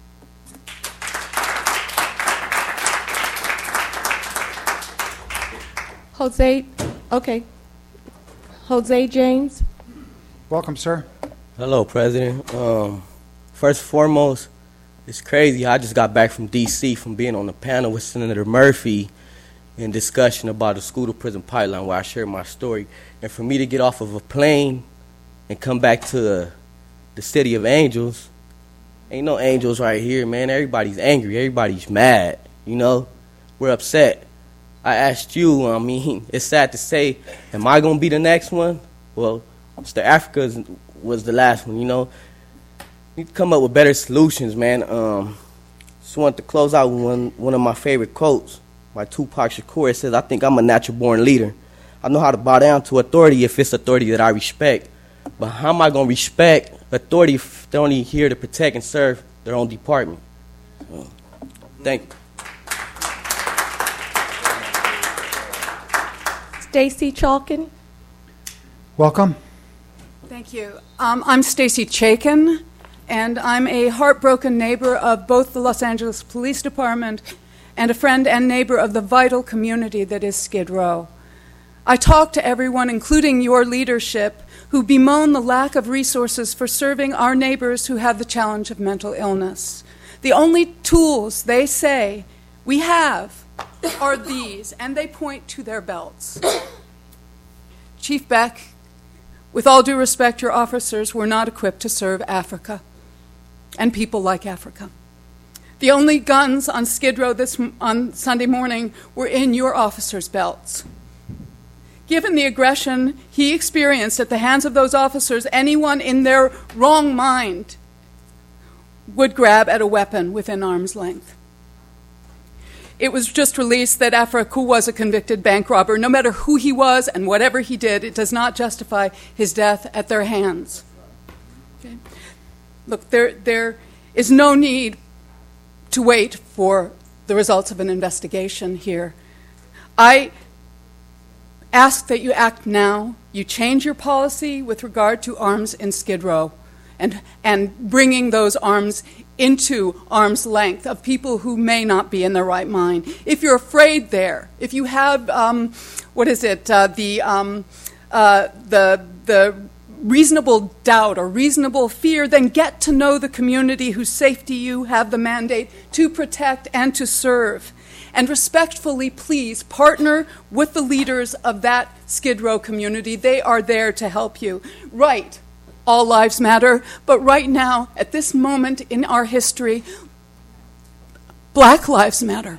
Jose, okay. Jose James. Welcome, sir. Hello, President. Um, first and foremost, it's crazy. I just got back from D C from being on the panel with Senator Murphy in discussion about the school-to-prison pipeline where I shared my story. And for me to get off of a plane and come back to uh, the city of angels, ain't no angels right here, man. Everybody's angry. Everybody's mad, you know. We're upset. I asked you, I mean, it's sad to say, am I going to be the next one? Well, Mister Africa was the last one, you know. We need to come up with better solutions, man. Um, just wanted to close out with one, one of my favorite quotes by Tupac Shakur. It says, I think I'm a natural-born leader. I know how to bow down to authority if it's authority that I respect. But how am I going to respect authority if they're only here to protect and serve their own department? So, thank you. Stacy Chalkin. Welcome. Thank you. Um, I'm Stacy Chaikin, and I'm a heartbroken neighbor of both the Los Angeles Police Department and a friend and neighbor of the vital community that is Skid Row. I talk to everyone, including your leadership, who bemoan the lack of resources for serving our neighbors who have the challenge of mental illness. The only tools they say we have are these, and they point to their belts. Chief Beck, with all due respect, your officers were not equipped to serve Africa and people like Africa. The only guns on Skid Row this on Sunday morning were in your officers' belts. Given the aggression he experienced at the hands of those officers, anyone in their wrong mind would grab at a weapon within arm's length. It was just released that Afra Ku was a convicted bank robber. No matter who he was and whatever he did, it does not justify his death at their hands. Okay? Look, there, there is no need to wait for the results of an investigation here. I ask that you act now. You change your policy with regard to arms in Skid Row and, and bringing those arms into arm's length of people who may not be in their right mind. If you're afraid there, if you have, um, what is it, uh, the, um, uh, the, the reasonable doubt or reasonable fear, then get to know the community whose safety you have the mandate to protect and to serve. And respectfully, please partner with the leaders of that Skid Row community. They are there to help you. Right. All lives matter, but right now, at this moment in our history, Black lives matter.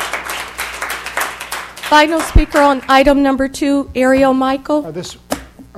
Final speaker on item number two, Ariel Michael. Uh, this,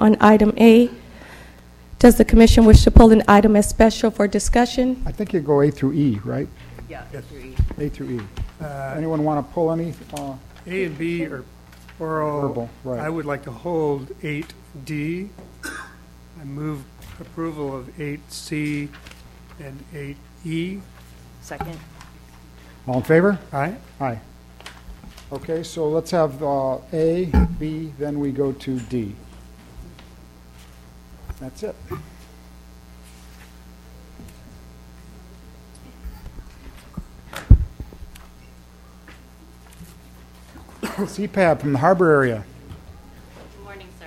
on item A. Does the commission wish to pull an item as special for discussion? I think you go A through E, right? Yeah, A through E. A through E. Uh, Anyone want to pull any? Uh, A and B are oral. Verbal, right. I would like to hold eight D. I move approval of eight C and eight E. Second. All in favor? Aye. Aye. Okay, so let's have uh, A, B, then we go to D. That's it. C PAB from the Harbor area. Good morning, sir.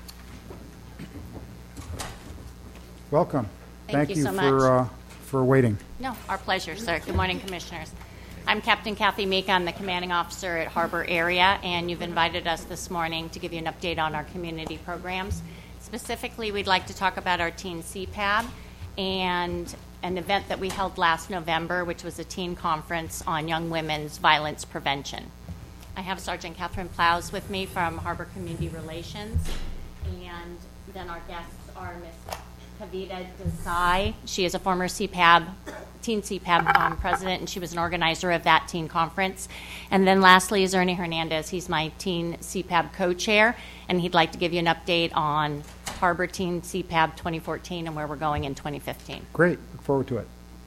Welcome. Thank you so for, much. Uh, for waiting. No, our pleasure, sir. Good morning, commissioners. I'm Captain Kathy Meek. I'm the commanding officer at Harbor Area, and you've invited us this morning to give you an update on our community programs. Specifically, we'd like to talk about our Teen C PAB and an event that we held last November, which was a teen conference on young women's violence prevention. I have Sergeant Catherine Plows with me from Harbor Community Relations, and then our guests are Miz Kavita Desai. She is a former C PAB, Teen C PAB um, president, and she was an organizer of that teen conference. And then lastly is Ernie Hernandez. He's my Teen C PAB co-chair, and he'd like to give you an update on Harbor Teen C PAB twenty fourteen and where we're going in twenty fifteen. Great. Look forward to it.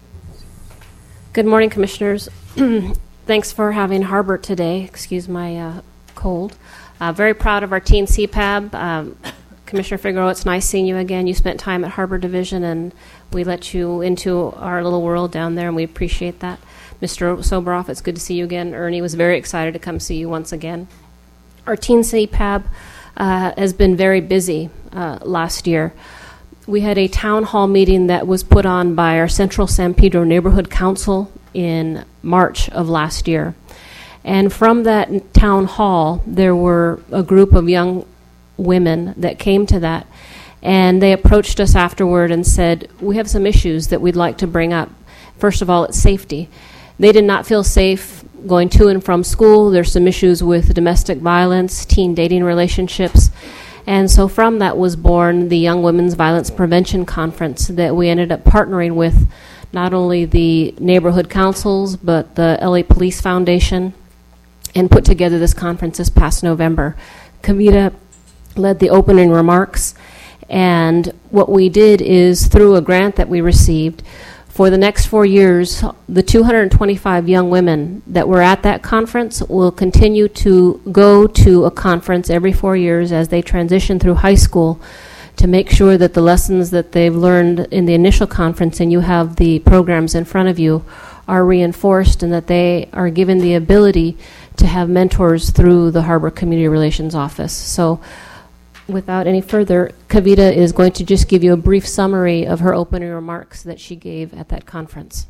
Good morning, commissioners. Thanks for having Harbor today. Excuse my uh, cold. Uh, very proud of our Teen C PAB. Um, Commissioner Figueroa, it's nice seeing you again. You spent time at Harbor Division, and we let you into our little world down there, and we appreciate that. Mister Soboroff, it's good to see you again. Ernie was very excited to come see you once again. Our Teen C PAB uh, has been very busy uh, last year. We had a town hall meeting that was put on by our Central San Pedro Neighborhood Council in March of last year. And from that town hall, there were a group of young women that came to that, and they approached us afterward and said, we have some issues that we'd like to bring up. First of all, it's safety. They did not feel safe going to and from school. There's some issues with domestic violence, teen dating relationships. And so from that was born the Young Women's Violence Prevention Conference that we ended up partnering with not only the neighborhood councils, but the L A Police Foundation, and put together this conference this past November. Kavita led the opening remarks, and what we did is, through a grant that we received, for the next four years, the two hundred twenty-five young women that were at that conference will continue to go to a conference every four years as they transition through high school to make sure that the lessons that they've learned in the initial conference, and you have the programs in front of you, are reinforced, and that they are given the ability to have mentors through the Harbor Community Relations Office. So without any further, Kavita is going to just give you a brief summary of her opening remarks that she gave at that conference.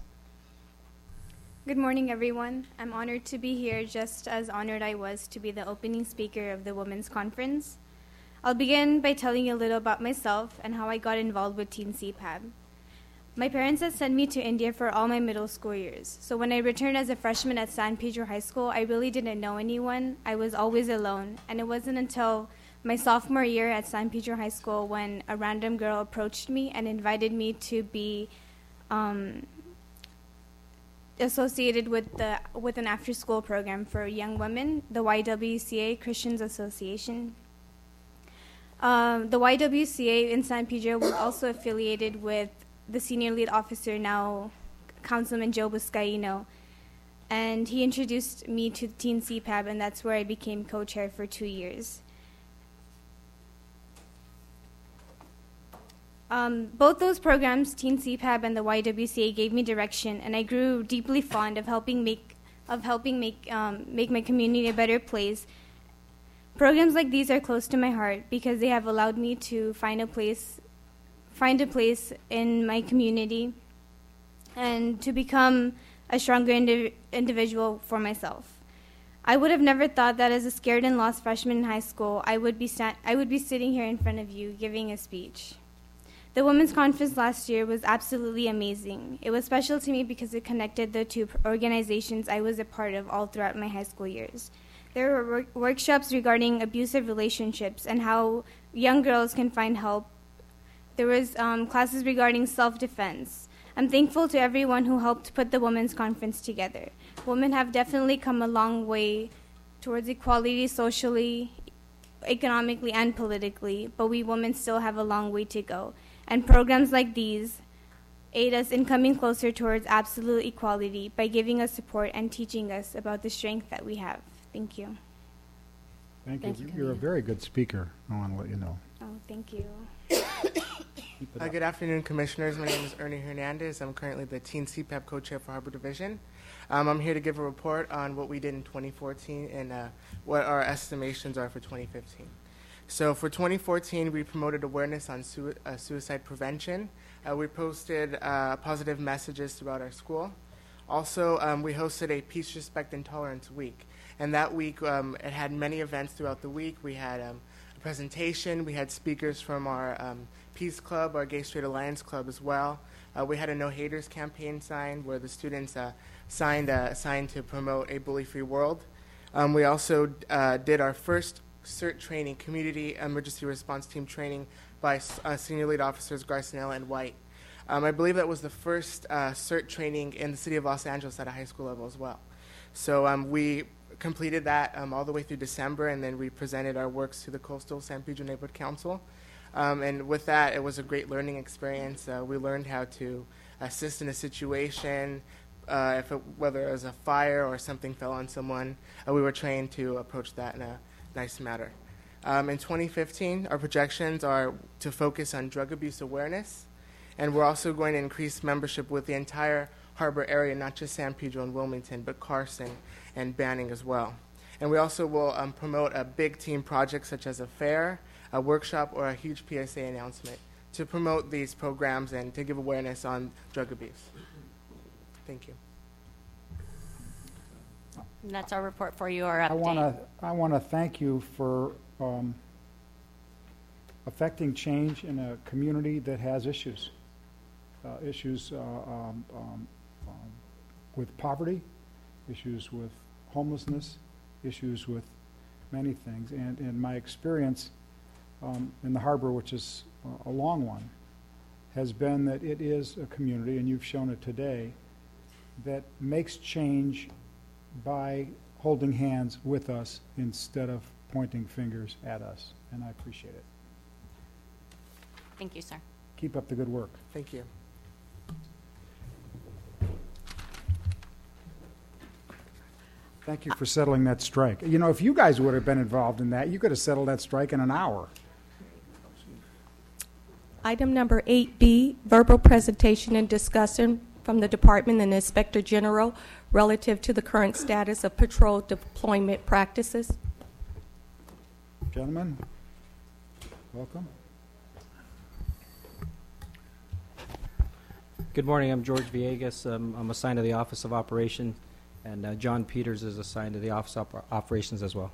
Good morning, everyone. I'm honored to be here, just as honored I was to be the opening speaker of the Women's Conference. I'll begin by telling you a little about myself and how I got involved with Teen C PAB. My parents had sent me to India for all my middle school years, so when I returned as a freshman at San Pedro High School, I really didn't know anyone. I was always alone, and it wasn't until my sophomore year at San Pedro High School when a random girl approached me and invited me to be um, associated with the with an after-school program for young women, the Y W C A Christians Association. Um, the Y W C A in San Pedro was also affiliated with the senior lead officer, now Councilman Joe Buscaino, and he introduced me to Teen C PAB, and that's where I became co-chair for two years. Um, both those programs, Teen C PAB and the Y W C A, gave me direction, and I grew deeply fond of helping make of helping make um, make my community a better place. Programs like these are close to my heart because they have allowed me to find a place, find a place in my community, and to become a stronger indi- individual for myself. I would have never thought that as a scared and lost freshman in high school, I would be sta- I would be sitting here in front of you giving a speech. The Women's Conference last year was absolutely amazing. It was special to me because it connected the two organizations I was a part of all throughout my high school years. There were work- workshops regarding abusive relationships and how young girls can find help. There was um, classes regarding self-defense. I'm thankful to everyone who helped put the Women's Conference together. Women have definitely come a long way towards equality socially, economically, and politically, but we women still have a long way to go. And programs like these aid us in coming closer towards absolute equality by giving us support and teaching us about the strength that we have. Thank you. Thank, Thank you. you, You're a Camille. very good speaker. I want to let you know. Oh, thank you. Hi, good afternoon, Commissioners. My name is Ernie Hernandez. I'm currently the Teen C PAB co-chair for Harbor Division. Um, I'm here to give a report on what we did in twenty fourteen and uh, what our estimations are for twenty fifteen. So for twenty fourteen, we promoted awareness on sui- uh, suicide prevention. Uh, we posted uh, positive messages throughout our school. Also, um, we hosted a Peace, Respect, and Tolerance Week. And that week, um, it had many events throughout the week. We had um, a presentation. We had speakers from our um, Peace Club, our Gay Straight Alliance Club as well. Uh, we had a No Haters campaign signed where the students uh, signed a sign to promote a bully-free world. Um, we also uh, did our first CERT training, Community Emergency Response Team training by uh, Senior Lead Officers Garcinella and White. Um, I believe that was the first uh, CERT training in the city of Los Angeles at a high school level as well. So um, we completed that um, all the way through December, and then we presented our works to the Coastal San Pedro Neighborhood Council. Um, and with that, it was a great learning experience. Uh, we learned how to assist in a situation, uh, if it, whether it was a fire or something fell on someone. Uh, we were trained to approach that in a nice manner. Um, in twenty fifteen, our projections are to focus on drug abuse awareness, and we're also going to increase membership with the entire Harbor area, not just San Pedro and Wilmington, but Carson and Banning as well. And we also will um, promote a big team project such as a fair, a workshop, or a huge P S A announcement to promote these programs and to give awareness on drug abuse. Thank you. And that's our report for you, our update. I want to I want to thank you for um, affecting change in a community that has issues, uh, issues uh, um, um, um, with poverty, issues with homelessness, issues with many things. And in my experience um, in the harbor, which is uh, a long one, has been that it is a community, and you've shown it today, that makes change by holding hands with us instead of pointing fingers at us, and I appreciate it. Thank you, sir. Keep up the good work. Thank you. Thank you for settling that strike. You know, if you guys would have been involved in that, you could have settled that strike in an hour. Item number eight B, verbal presentation and discussion from the Department and Inspector General relative to the current status of patrol deployment practices. Gentlemen, welcome. Good morning. I'm George Villegas. Um, I'm assigned to the Office of Operations, and uh, John Peters is assigned to the Office of Op- Operations as well.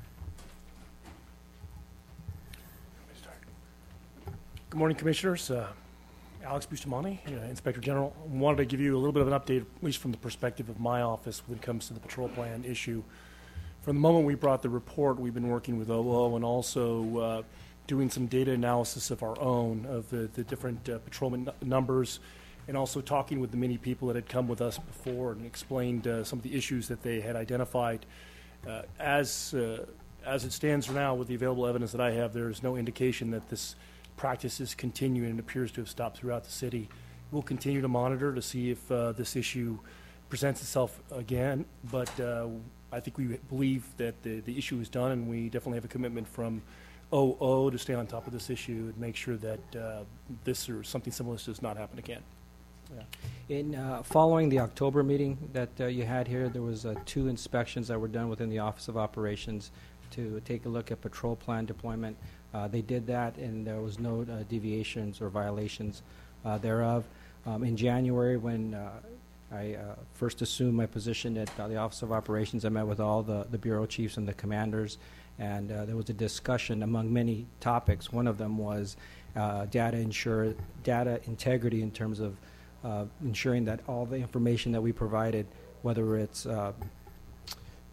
Good morning, Commissioners. Uh, Alex Bustamante, uh, Inspector General. I wanted to give you a little bit of an update, at least from the perspective of my office when it comes to the patrol plan issue. From the moment we brought the report, we've been working with O O and also uh, doing some data analysis of our own of the, the different uh, patrolman n- numbers, and also talking with the many people that had come with us before and explained uh, some of the issues that they had identified. Uh, as, uh, as it stands now, with the available evidence that I have, there is no indication that this practice is continuing and appears to have stopped throughout the city. We'll continue to monitor to see if uh, this issue presents itself again, but uh, I think we believe that the, the issue is done, and we definitely have a commitment from O O to stay on top of this issue and make sure that uh, this or something similar does not happen again. Yeah. In uh, following the October meeting that uh, you had here, there was uh, two inspections that were done within the Office of Operations to take a look at patrol plan deployment. Uh, they did that, and there was no uh, deviations or violations uh, thereof. Um, in January, when uh, I uh, first assumed my position at uh, the Office of Operations, I met with all the, the bureau chiefs and the commanders, and uh, there was a discussion among many topics. One of them was uh, data ensure data integrity in terms of uh, ensuring that all the information that we provided, whether it's uh,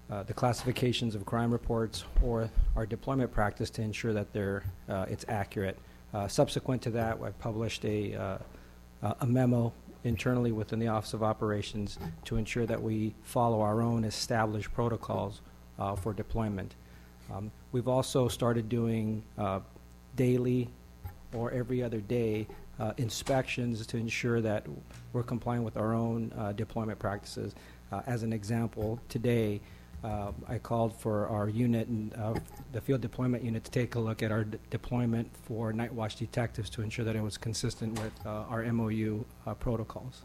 uh, the classifications of crime reports or our deployment practice to ensure that they're, uh, it's accurate. Uh, subsequent to that, I published a, uh, a memo internally within the Office of Operations to ensure that we follow our own established protocols uh, for deployment. Um, we've also started doing uh, daily or every other day uh, inspections to ensure that we're complying with our own uh, deployment practices. Uh, as an example, today uh, I called for our unit, and uh, the field deployment unit, to take a look at our de deployment for night watch detectives to ensure that it was consistent with uh, our M O U uh, protocols.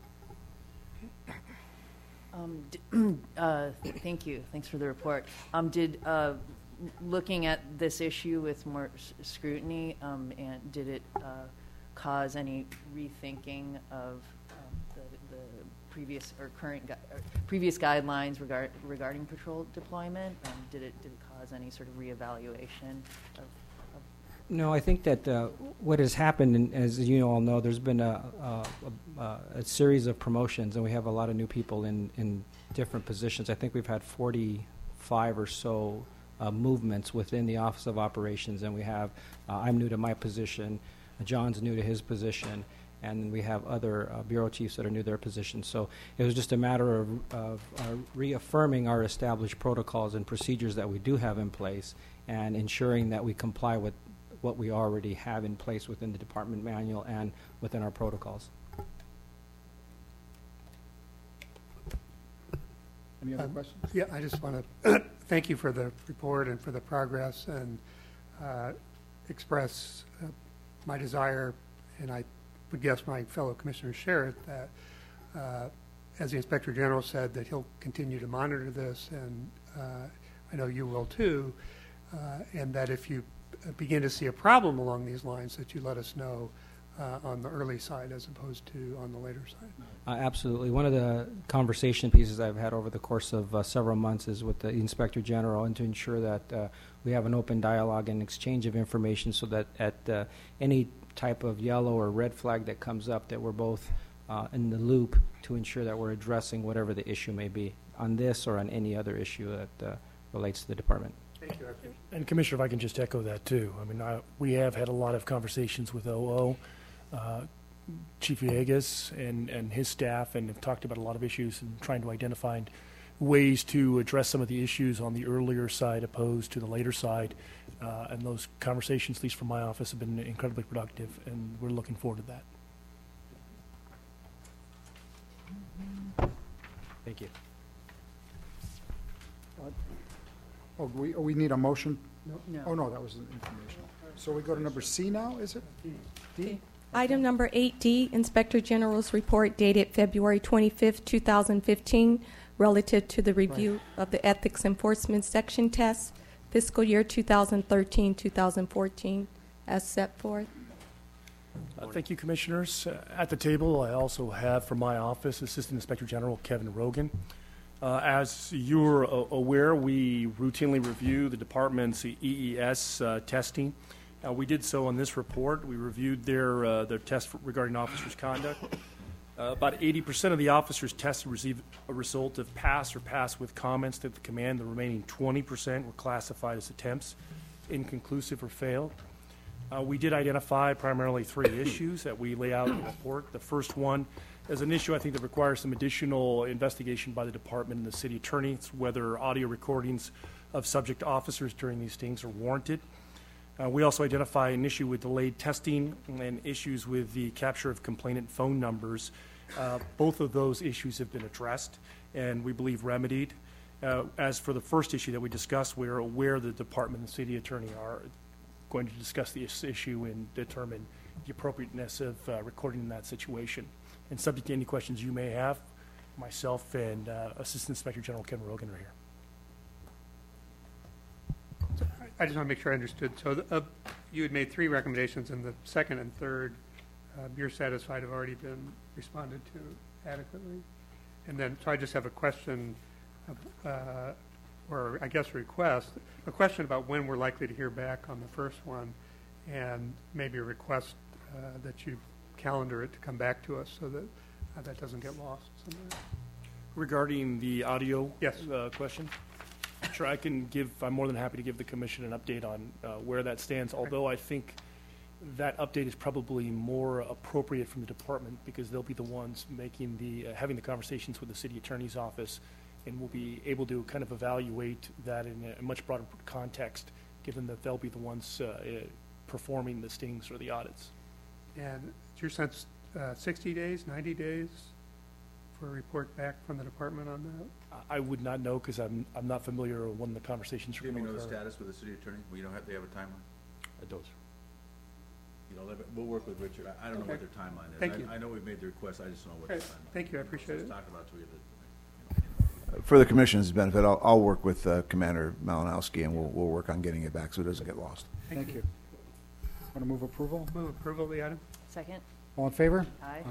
Um, d uh, th thank you. Thanks for the report. Um, did uh, looking at this issue with more s scrutiny, um, and did it uh, cause any rethinking of um, the, the previous or current gu or previous guidelines regard regarding patrol deployment? Um, did it did it cause any sort of reevaluation of? of No, I think that uh, what has happened, and as you all know, there's been a, a, a, a series of promotions, and we have a lot of new people in, in different positions. I think we've had forty-five or so uh, movements within the Office of Operations, and we have, uh, I'm new to my position, John's new to his position, and we have other uh, bureau chiefs that are new to their positions. So it was just a matter of, of uh, reaffirming our established protocols and procedures that we do have in place, and ensuring that we comply with what we already have in place within the department manual and within our protocols. Any other Um, questions? Yeah, I just want to thank you for the report and for the progress, and uh, express uh, my desire, and I would guess my fellow commissioners share it, that uh, as the Inspector General said, that he'll continue to monitor this, and uh, I know you will too, uh, and that if you begin to see a problem along these lines, that you let us know uh, on the early side as opposed to on the later side. Uh, absolutely. One of the conversation pieces I've had over the course of uh, several months is with the Inspector General, and to ensure that uh, we have an open dialogue and exchange of information, so that at uh, any type of yellow or red flag that comes up, that we're both uh, in the loop to ensure that we're addressing whatever the issue may be on this or on any other issue that uh, relates to the department. Thank you. And Commissioner, if I can just echo that too. I mean, I, we have had a lot of conversations with O O, uh, Chief Villegas and, and his staff, and have talked about a lot of issues and trying to identify ways to address some of the issues on the earlier side opposed to the later side. Uh, and those conversations, at least from my office, have been incredibly productive, and we're looking forward to that. Thank you. Oh, we, oh, we need a motion? No. Oh, no, that was information. So we go to number C now, is it? D? Item number eight D, Inspector General's report dated February twenty-fifth, two thousand fifteen, relative to the review of the Ethics Enforcement Section test, fiscal year two thousand thirteen, two thousand fourteen, as set forth. Uh, thank you, Commissioners. Uh, at the table, I also have from my office Assistant Inspector General Kevin Rogan. Uh, as you're uh, aware, we routinely review the department's E E S uh, testing. Uh, we did so on this report. We reviewed their, uh, their test regarding officers' conduct. Uh, about eighty percent of the officers tested received a result of pass or pass with comments to the command. The remaining twenty percent were classified as attempts, inconclusive, or failed. Uh, we did identify primarily three issues that we lay out in the report. The first one is an issue I think that requires some additional investigation by the department and the city attorney. It's whether audio recordings of subject officers during these stings are warranted. Uh, we also identify an issue with delayed testing and issues with the capture of complainant phone numbers. Uh, both of those issues have been addressed and we believe remedied. Uh, as for the first issue that we discussed, we are aware the department and the city attorney are going to discuss this issue and determine the appropriateness of uh, recording in that situation. And subject to any questions you may have, myself and uh, Assistant Inspector General Kevin Rogan are here. I just want to make sure I understood. So the, uh, you had made three recommendations, and the second and third, uh, you're satisfied have already been responded to adequately. And then, so I just have a question, uh, or I guess a request, a question about when we're likely to hear back on the first one, and maybe a request uh, that you calendar it to come back to us so that uh, that doesn't get lost somewhere. Regarding the audio yes. uh, question, Sure, I can give, I'm more than happy to give the commission an update on uh, where that stands, although I think that update is probably more appropriate from the department because they'll be the ones making the, uh, having the conversations with the city attorney's office, and we'll be able to kind of evaluate that in a much broader context, given that they'll be the ones uh, uh, performing the stings or the audits. And it's your sense, uh, sixty days, ninety days for a report back from the department on that? I would not know because I'm, I'm not familiar with when the conversations are Do going you to know the occur. status with the city attorney? We don't have, they have a timeline? I don't. You know, let- we'll work with Richard. I, I don't know Okay. what their timeline is. Thank I, you. I know we've made the request, I just don't know what Okay. the timeline is. Thank you, I appreciate Let's it. talk about it till we get the- For the commission's benefit, I'll, I'll work with uh, Commander Malinowski, and we'll, we'll work on getting it back so it doesn't get lost. Thank you. Want to move approval? Move approval of the item? Second? All in favor? Aye.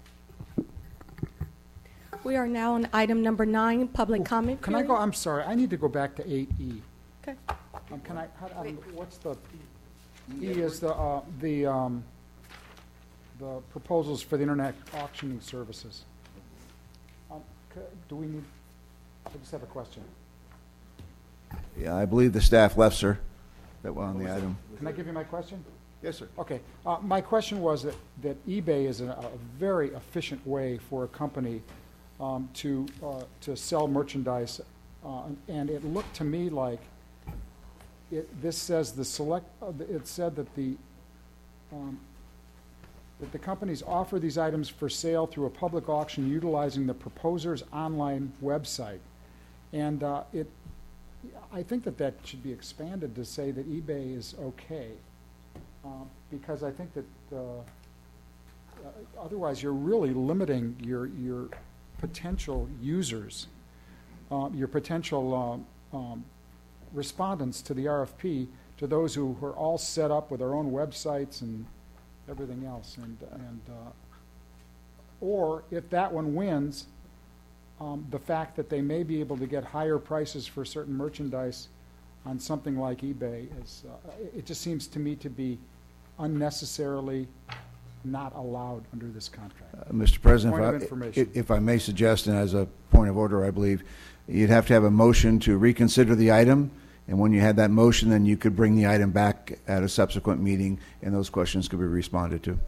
We are now on item number nine, public comment Can I period. go, I'm sorry, I need to go back to eight E. Okay. Um, Can I, how- um, what's the, E is the, uh, the, um, the proposals for the internet auctioning services. Um, c- Do we need, I just have a question. Yeah, I believe the staff left, sir, that were on the item. Can I give you my question? Yes, sir. Okay. Uh, my question was that, that eBay is a, a very efficient way for a company um, to, uh, to sell merchandise. Uh, and it looked to me like it, this says the select, uh, it said that the, um, that the companies offer these items for sale through a public auction utilizing the proposer's online website. And uh, it, I think that that should be expanded to say that eBay is okay. Um, because I think that uh, uh, otherwise you're really limiting your, your potential users, uh, your potential um, um, respondents to the R F P, to those who are all set up with their own websites and everything else. And, and uh, or if that one wins, um, the fact that they may be able to get higher prices for certain merchandise on something like eBay is, uh, it just seems to me to be unnecessarily not allowed under this contract. Uh, Mister President, Point of if I, information. if I may suggest, and as a point of order, I believe, you'd have to have a motion to reconsider the item, and when you had that motion, then you could bring the item back at a subsequent meeting, and those questions could be responded to.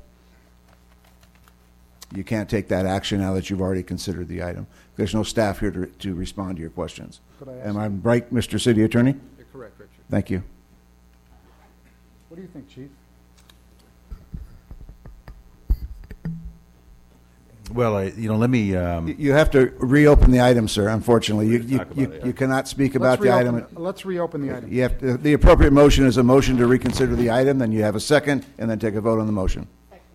You can't take that action now that you've already considered the item. There's no staff here to, to respond to your questions. Could I ask Am I right, Mister City Attorney? You're correct, Richard. Thank you. What do you think, Chief? Well, I, you know, let me. Um, You have to reopen the item, sir, unfortunately. You, you, talk about you, it, you cannot speak Let's about the reopen item. it. Let's reopen the item. You have to, the appropriate motion is a motion to reconsider the item, then you have a second, and then take a vote on the motion.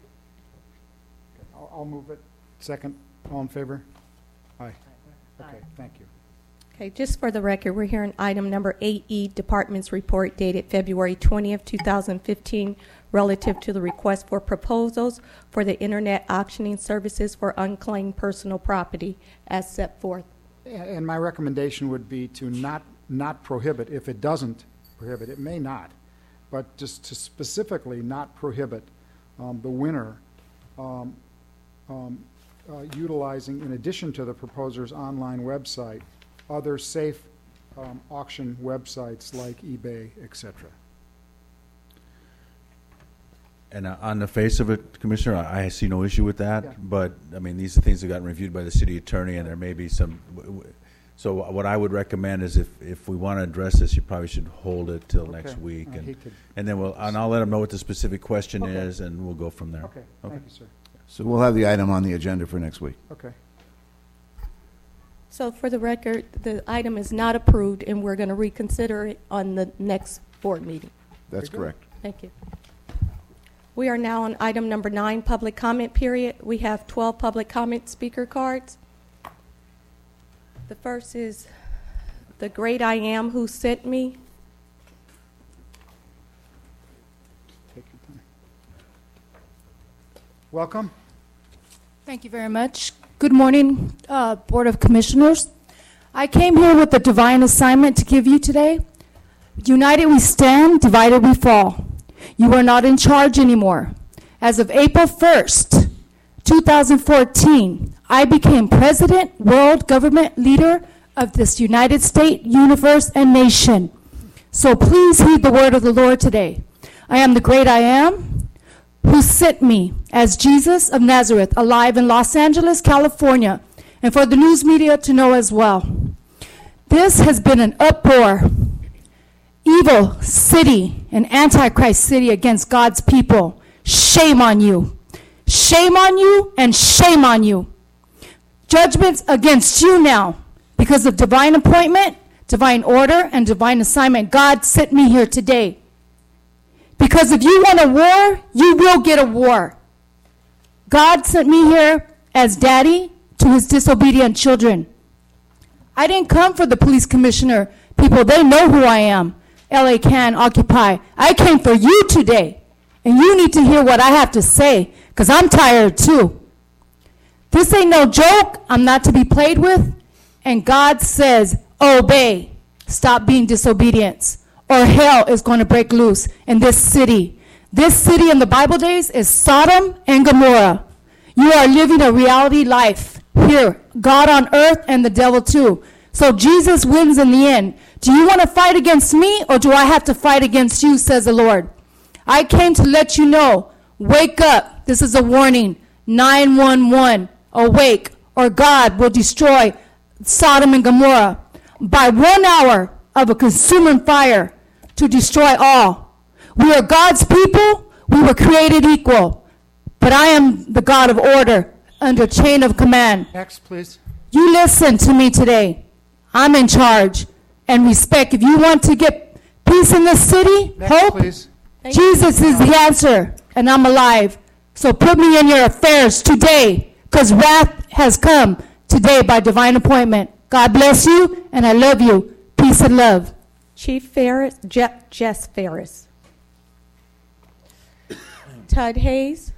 I'll, I'll move it. Second. All in favor? Aye. Okay, thank you. Okay, just for the record, we're hearing item number eight E, Department's Report dated February twentieth, two thousand fifteen, relative to the request for proposals for the Internet auctioning services for unclaimed personal property as set forth. And and my recommendation would be to not, not prohibit, if it doesn't prohibit, it may not, but just to specifically not prohibit um, the winner um, um, uh, utilizing, in addition to the proposer's online website, other safe um, auction websites like eBay, et cetera. And uh, on the face of it, Commissioner, I, I see no issue with that. Yeah. But I mean, these are things that got reviewed by the city attorney, and there may be some. W- w- so what I would recommend is, if, if we want to address this, you probably should hold it till Okay. next week, I and hate to- and then we'll and I'll let them know what the specific question Okay. is, and we'll go from there. Okay, thank you, sir. So we'll have the item on the agenda for next week. Okay. So for the record, the item is not approved, and we're going to reconsider it on the next board meeting. That's Very good. correct. Thank you. We are now on item number nine, public comment period. We have twelve public comment speaker cards. The first is the great I am who sent me. Take your time. Welcome. Thank you very much. Good morning, uh, Board of Commissioners. I came here with a divine assignment to give you today. United we stand, divided we fall. You are not in charge anymore. As of April first, two thousand fourteen, I became President, World Government Leader of this United States, universe, and nation. So please heed the word of the Lord today. I am the great I am, who sent me as Jesus of Nazareth, alive in Los Angeles, California, and for the news media to know as well. This has been an uproar, evil city, an antichrist city against God's people. Shame on you. Shame on you and shame on you. Judgments against you now because of divine appointment, divine order, and divine assignment. God sent me here today. Because if you want a war, you will get a war. God sent me here as daddy to his disobedient children. I didn't come for the police commissioner. People, they know who I am. L A Can, Occupy. I came for you today. And you need to hear what I have to say, because I'm tired too. This ain't no joke. I'm not to be played with. And God says, obey. Stop being disobedient, or hell is going to break loose in this city. This city in the Bible days is Sodom and Gomorrah. You are living a reality life here. God on earth and the devil too. So Jesus wins in the end. Do you want to fight against me, or do I have to fight against you, says the Lord? I came to let you know, wake up. This is a warning. nine one one, awake, or God will destroy Sodom and Gomorrah by one hour of a consuming fire to destroy all. We are God's people. We were created equal. But I am the God of order under chain of command. Next, please. You listen to me today. I'm in charge. And respect. If you want to get peace in this city, Next, hope, please. Jesus is the answer. And I'm alive. So put me in your affairs today, because wrath has come today by divine appointment. God bless you, and I love you. Peace and love. Chief Ferris, Je- Jess Ferris. Tud Hayes.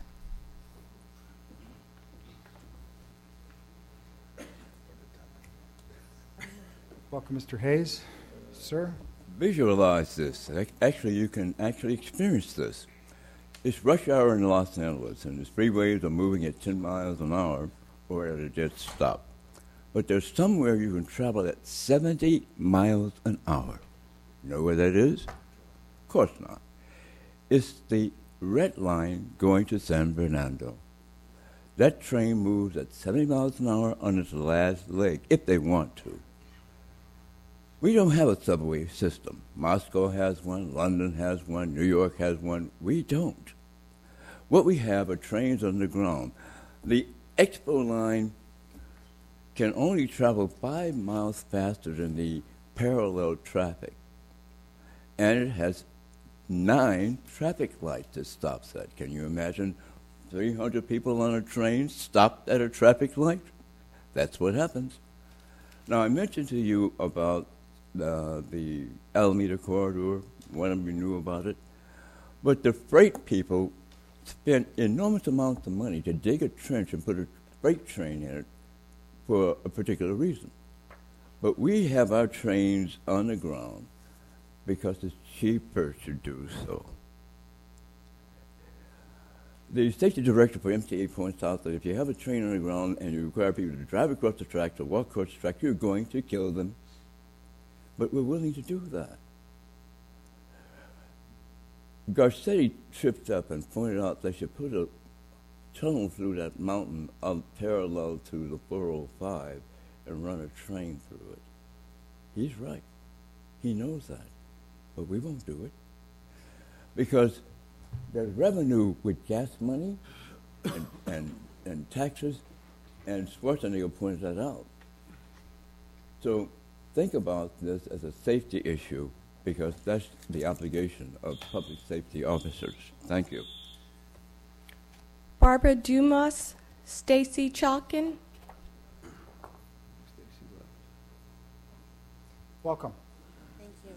Welcome, Mister Hayes. Sir? Visualize this. Ac- Actually, you can actually experience this. It's rush hour in Los Angeles, and the freeways are moving at ten miles an hour or at a dead stop. But there's somewhere you can travel at seventy miles an hour. You know where that is? Of course not. It's the red line going to San Bernardino. That train moves at seventy miles an hour on its last leg, if they want to. We don't have a subway system. Moscow has one, London has one, New York has one. We don't. What we have are trains underground. The Expo line can only travel five miles faster than the parallel traffic. And it has nine traffic lights it stops at. Can you imagine three hundred people on a train stopped at a traffic light? That's what happens. Now, I mentioned to you about Uh, the Alameda Corridor. One of you knew about it. But the freight people spent enormous amounts of money to dig a trench and put a freight train in it for a particular reason. But we have our trains on the ground because it's cheaper to do so. The station director for M T A points out that if you have a train on the ground and you require people to drive across the tracks or walk across the tracks, you're going to kill them. But we're willing to do that. Garcetti tripped up and pointed out they should put a tunnel through that mountain up parallel to the four oh five and run a train through it. He's right. He knows that. But we won't do it. Because there's revenue with gas money and, and, and taxes, and Schwarzenegger pointed that out. So think about this as a safety issue, because that's the obligation of public safety officers. Thank you. Barbara Dumas, Stacy Chalkin. Welcome. Thank you.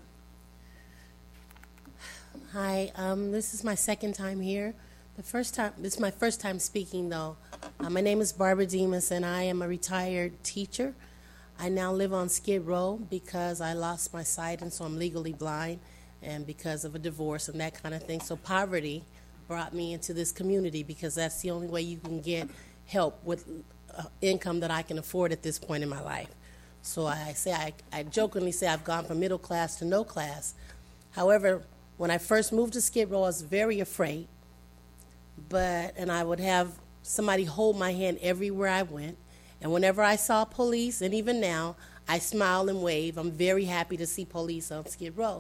Hi, um, this is my second time here. The first time, this is my first time speaking, though. Uh, my name is Barbara Demas, and I am a retired teacher. I now live on Skid Row because I lost my sight, and so I'm legally blind, and because of a divorce and that kind of thing. So poverty brought me into this community because that's the only way you can get help with uh, income that I can afford at this point in my life. So I say I, I jokingly say I've gone from middle class to no class. However, when I first moved to Skid Row, I was very afraid. But and I would have somebody hold my hand everywhere I went. And whenever I saw police, and even now, I smile and wave. I'm very happy to see police on Skid Row.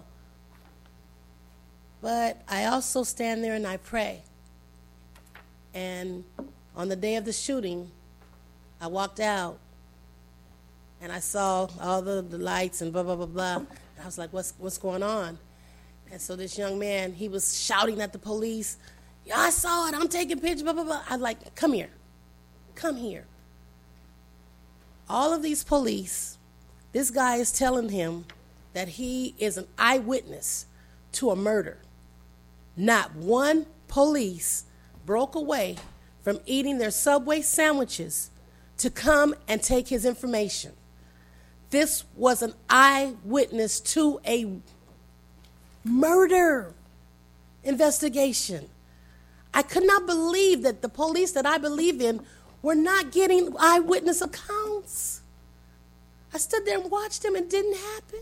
But I also stand there and I pray. And on the day of the shooting, I walked out and I saw all the, the lights and blah, blah, blah, blah. And I was like, what's, what's going on? And so this young man, he was shouting at the police, yeah, I saw it, I'm taking pictures, blah, blah, blah. I'm like, come here, come here. All of these police, this guy is telling him that he is an eyewitness to a murder. Not one police broke away from eating their Subway sandwiches to come and take his information. This was an eyewitness to a murder investigation. I could not believe that the police that I believe in were not getting eyewitness accounts. I stood there and watched them, and it didn't happen.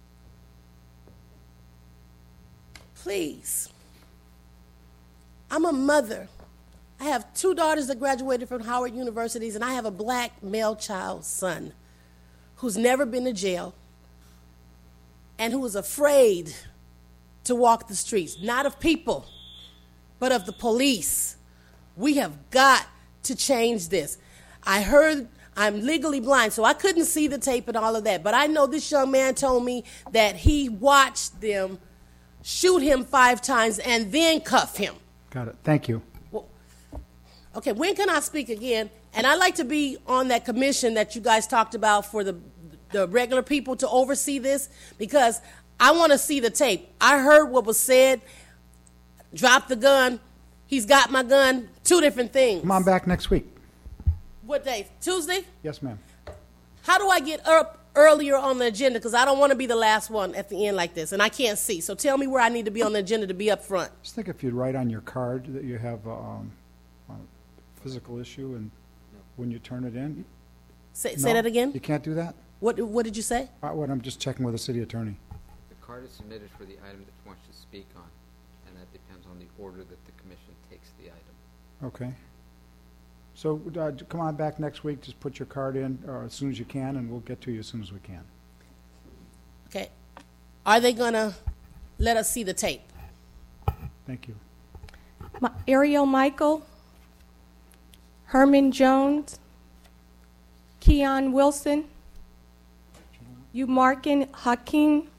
Please. I'm a mother. I have two daughters that graduated from Howard Universities, and I have a black male child son who's never been to jail and who is afraid to walk the streets, not of people, but of the police. We have got to change this. I heard I'm legally blind, so I couldn't see the tape and all of that, but I know this young man told me that he watched them shoot him five times and then cuff him. Got it. Thank you. Well, okay, when can I speak again? And I'd like to be on that commission that you guys talked about for the, the regular people to oversee this, because I want to see the tape. I heard what was said, drop the gun, he's got my gun, two different things. Come on back next week. What day? Tuesday? Yes, ma'am. How do I get up earlier on the agenda? Because I don't want to be the last one at the end like this, and I can't see. So tell me where I need to be on the agenda to be up front. Just think if you'd write on your card that you have um, a physical issue, and when you turn it in. Say, No? say that again? You can't do that? What What did you say? Uh, what, I'm just checking with the city attorney. The card is submitted for the item that you want to speak on, and that depends on the order that the commission takes the item. Okay. So uh, come on back next week, just put your card in uh, as soon as you can, and we'll get to you as soon as we can. Okay. Are they going to let us see the tape? Thank you. Ma- Ariel Michael, Herman Jones, Keon Wilson, Umarkin Hakim,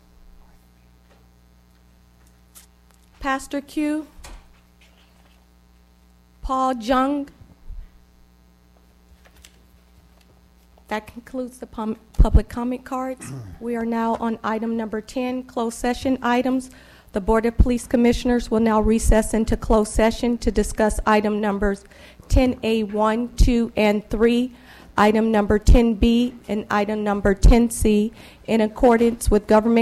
Pastor Q, Paul Jung. That concludes the pum- public comment cards. We are now on item number ten, closed session items. The Board of Police Commissioners will now recess into closed session to discuss item numbers ten A one, two, and three, item number ten B, and item number ten C in accordance with government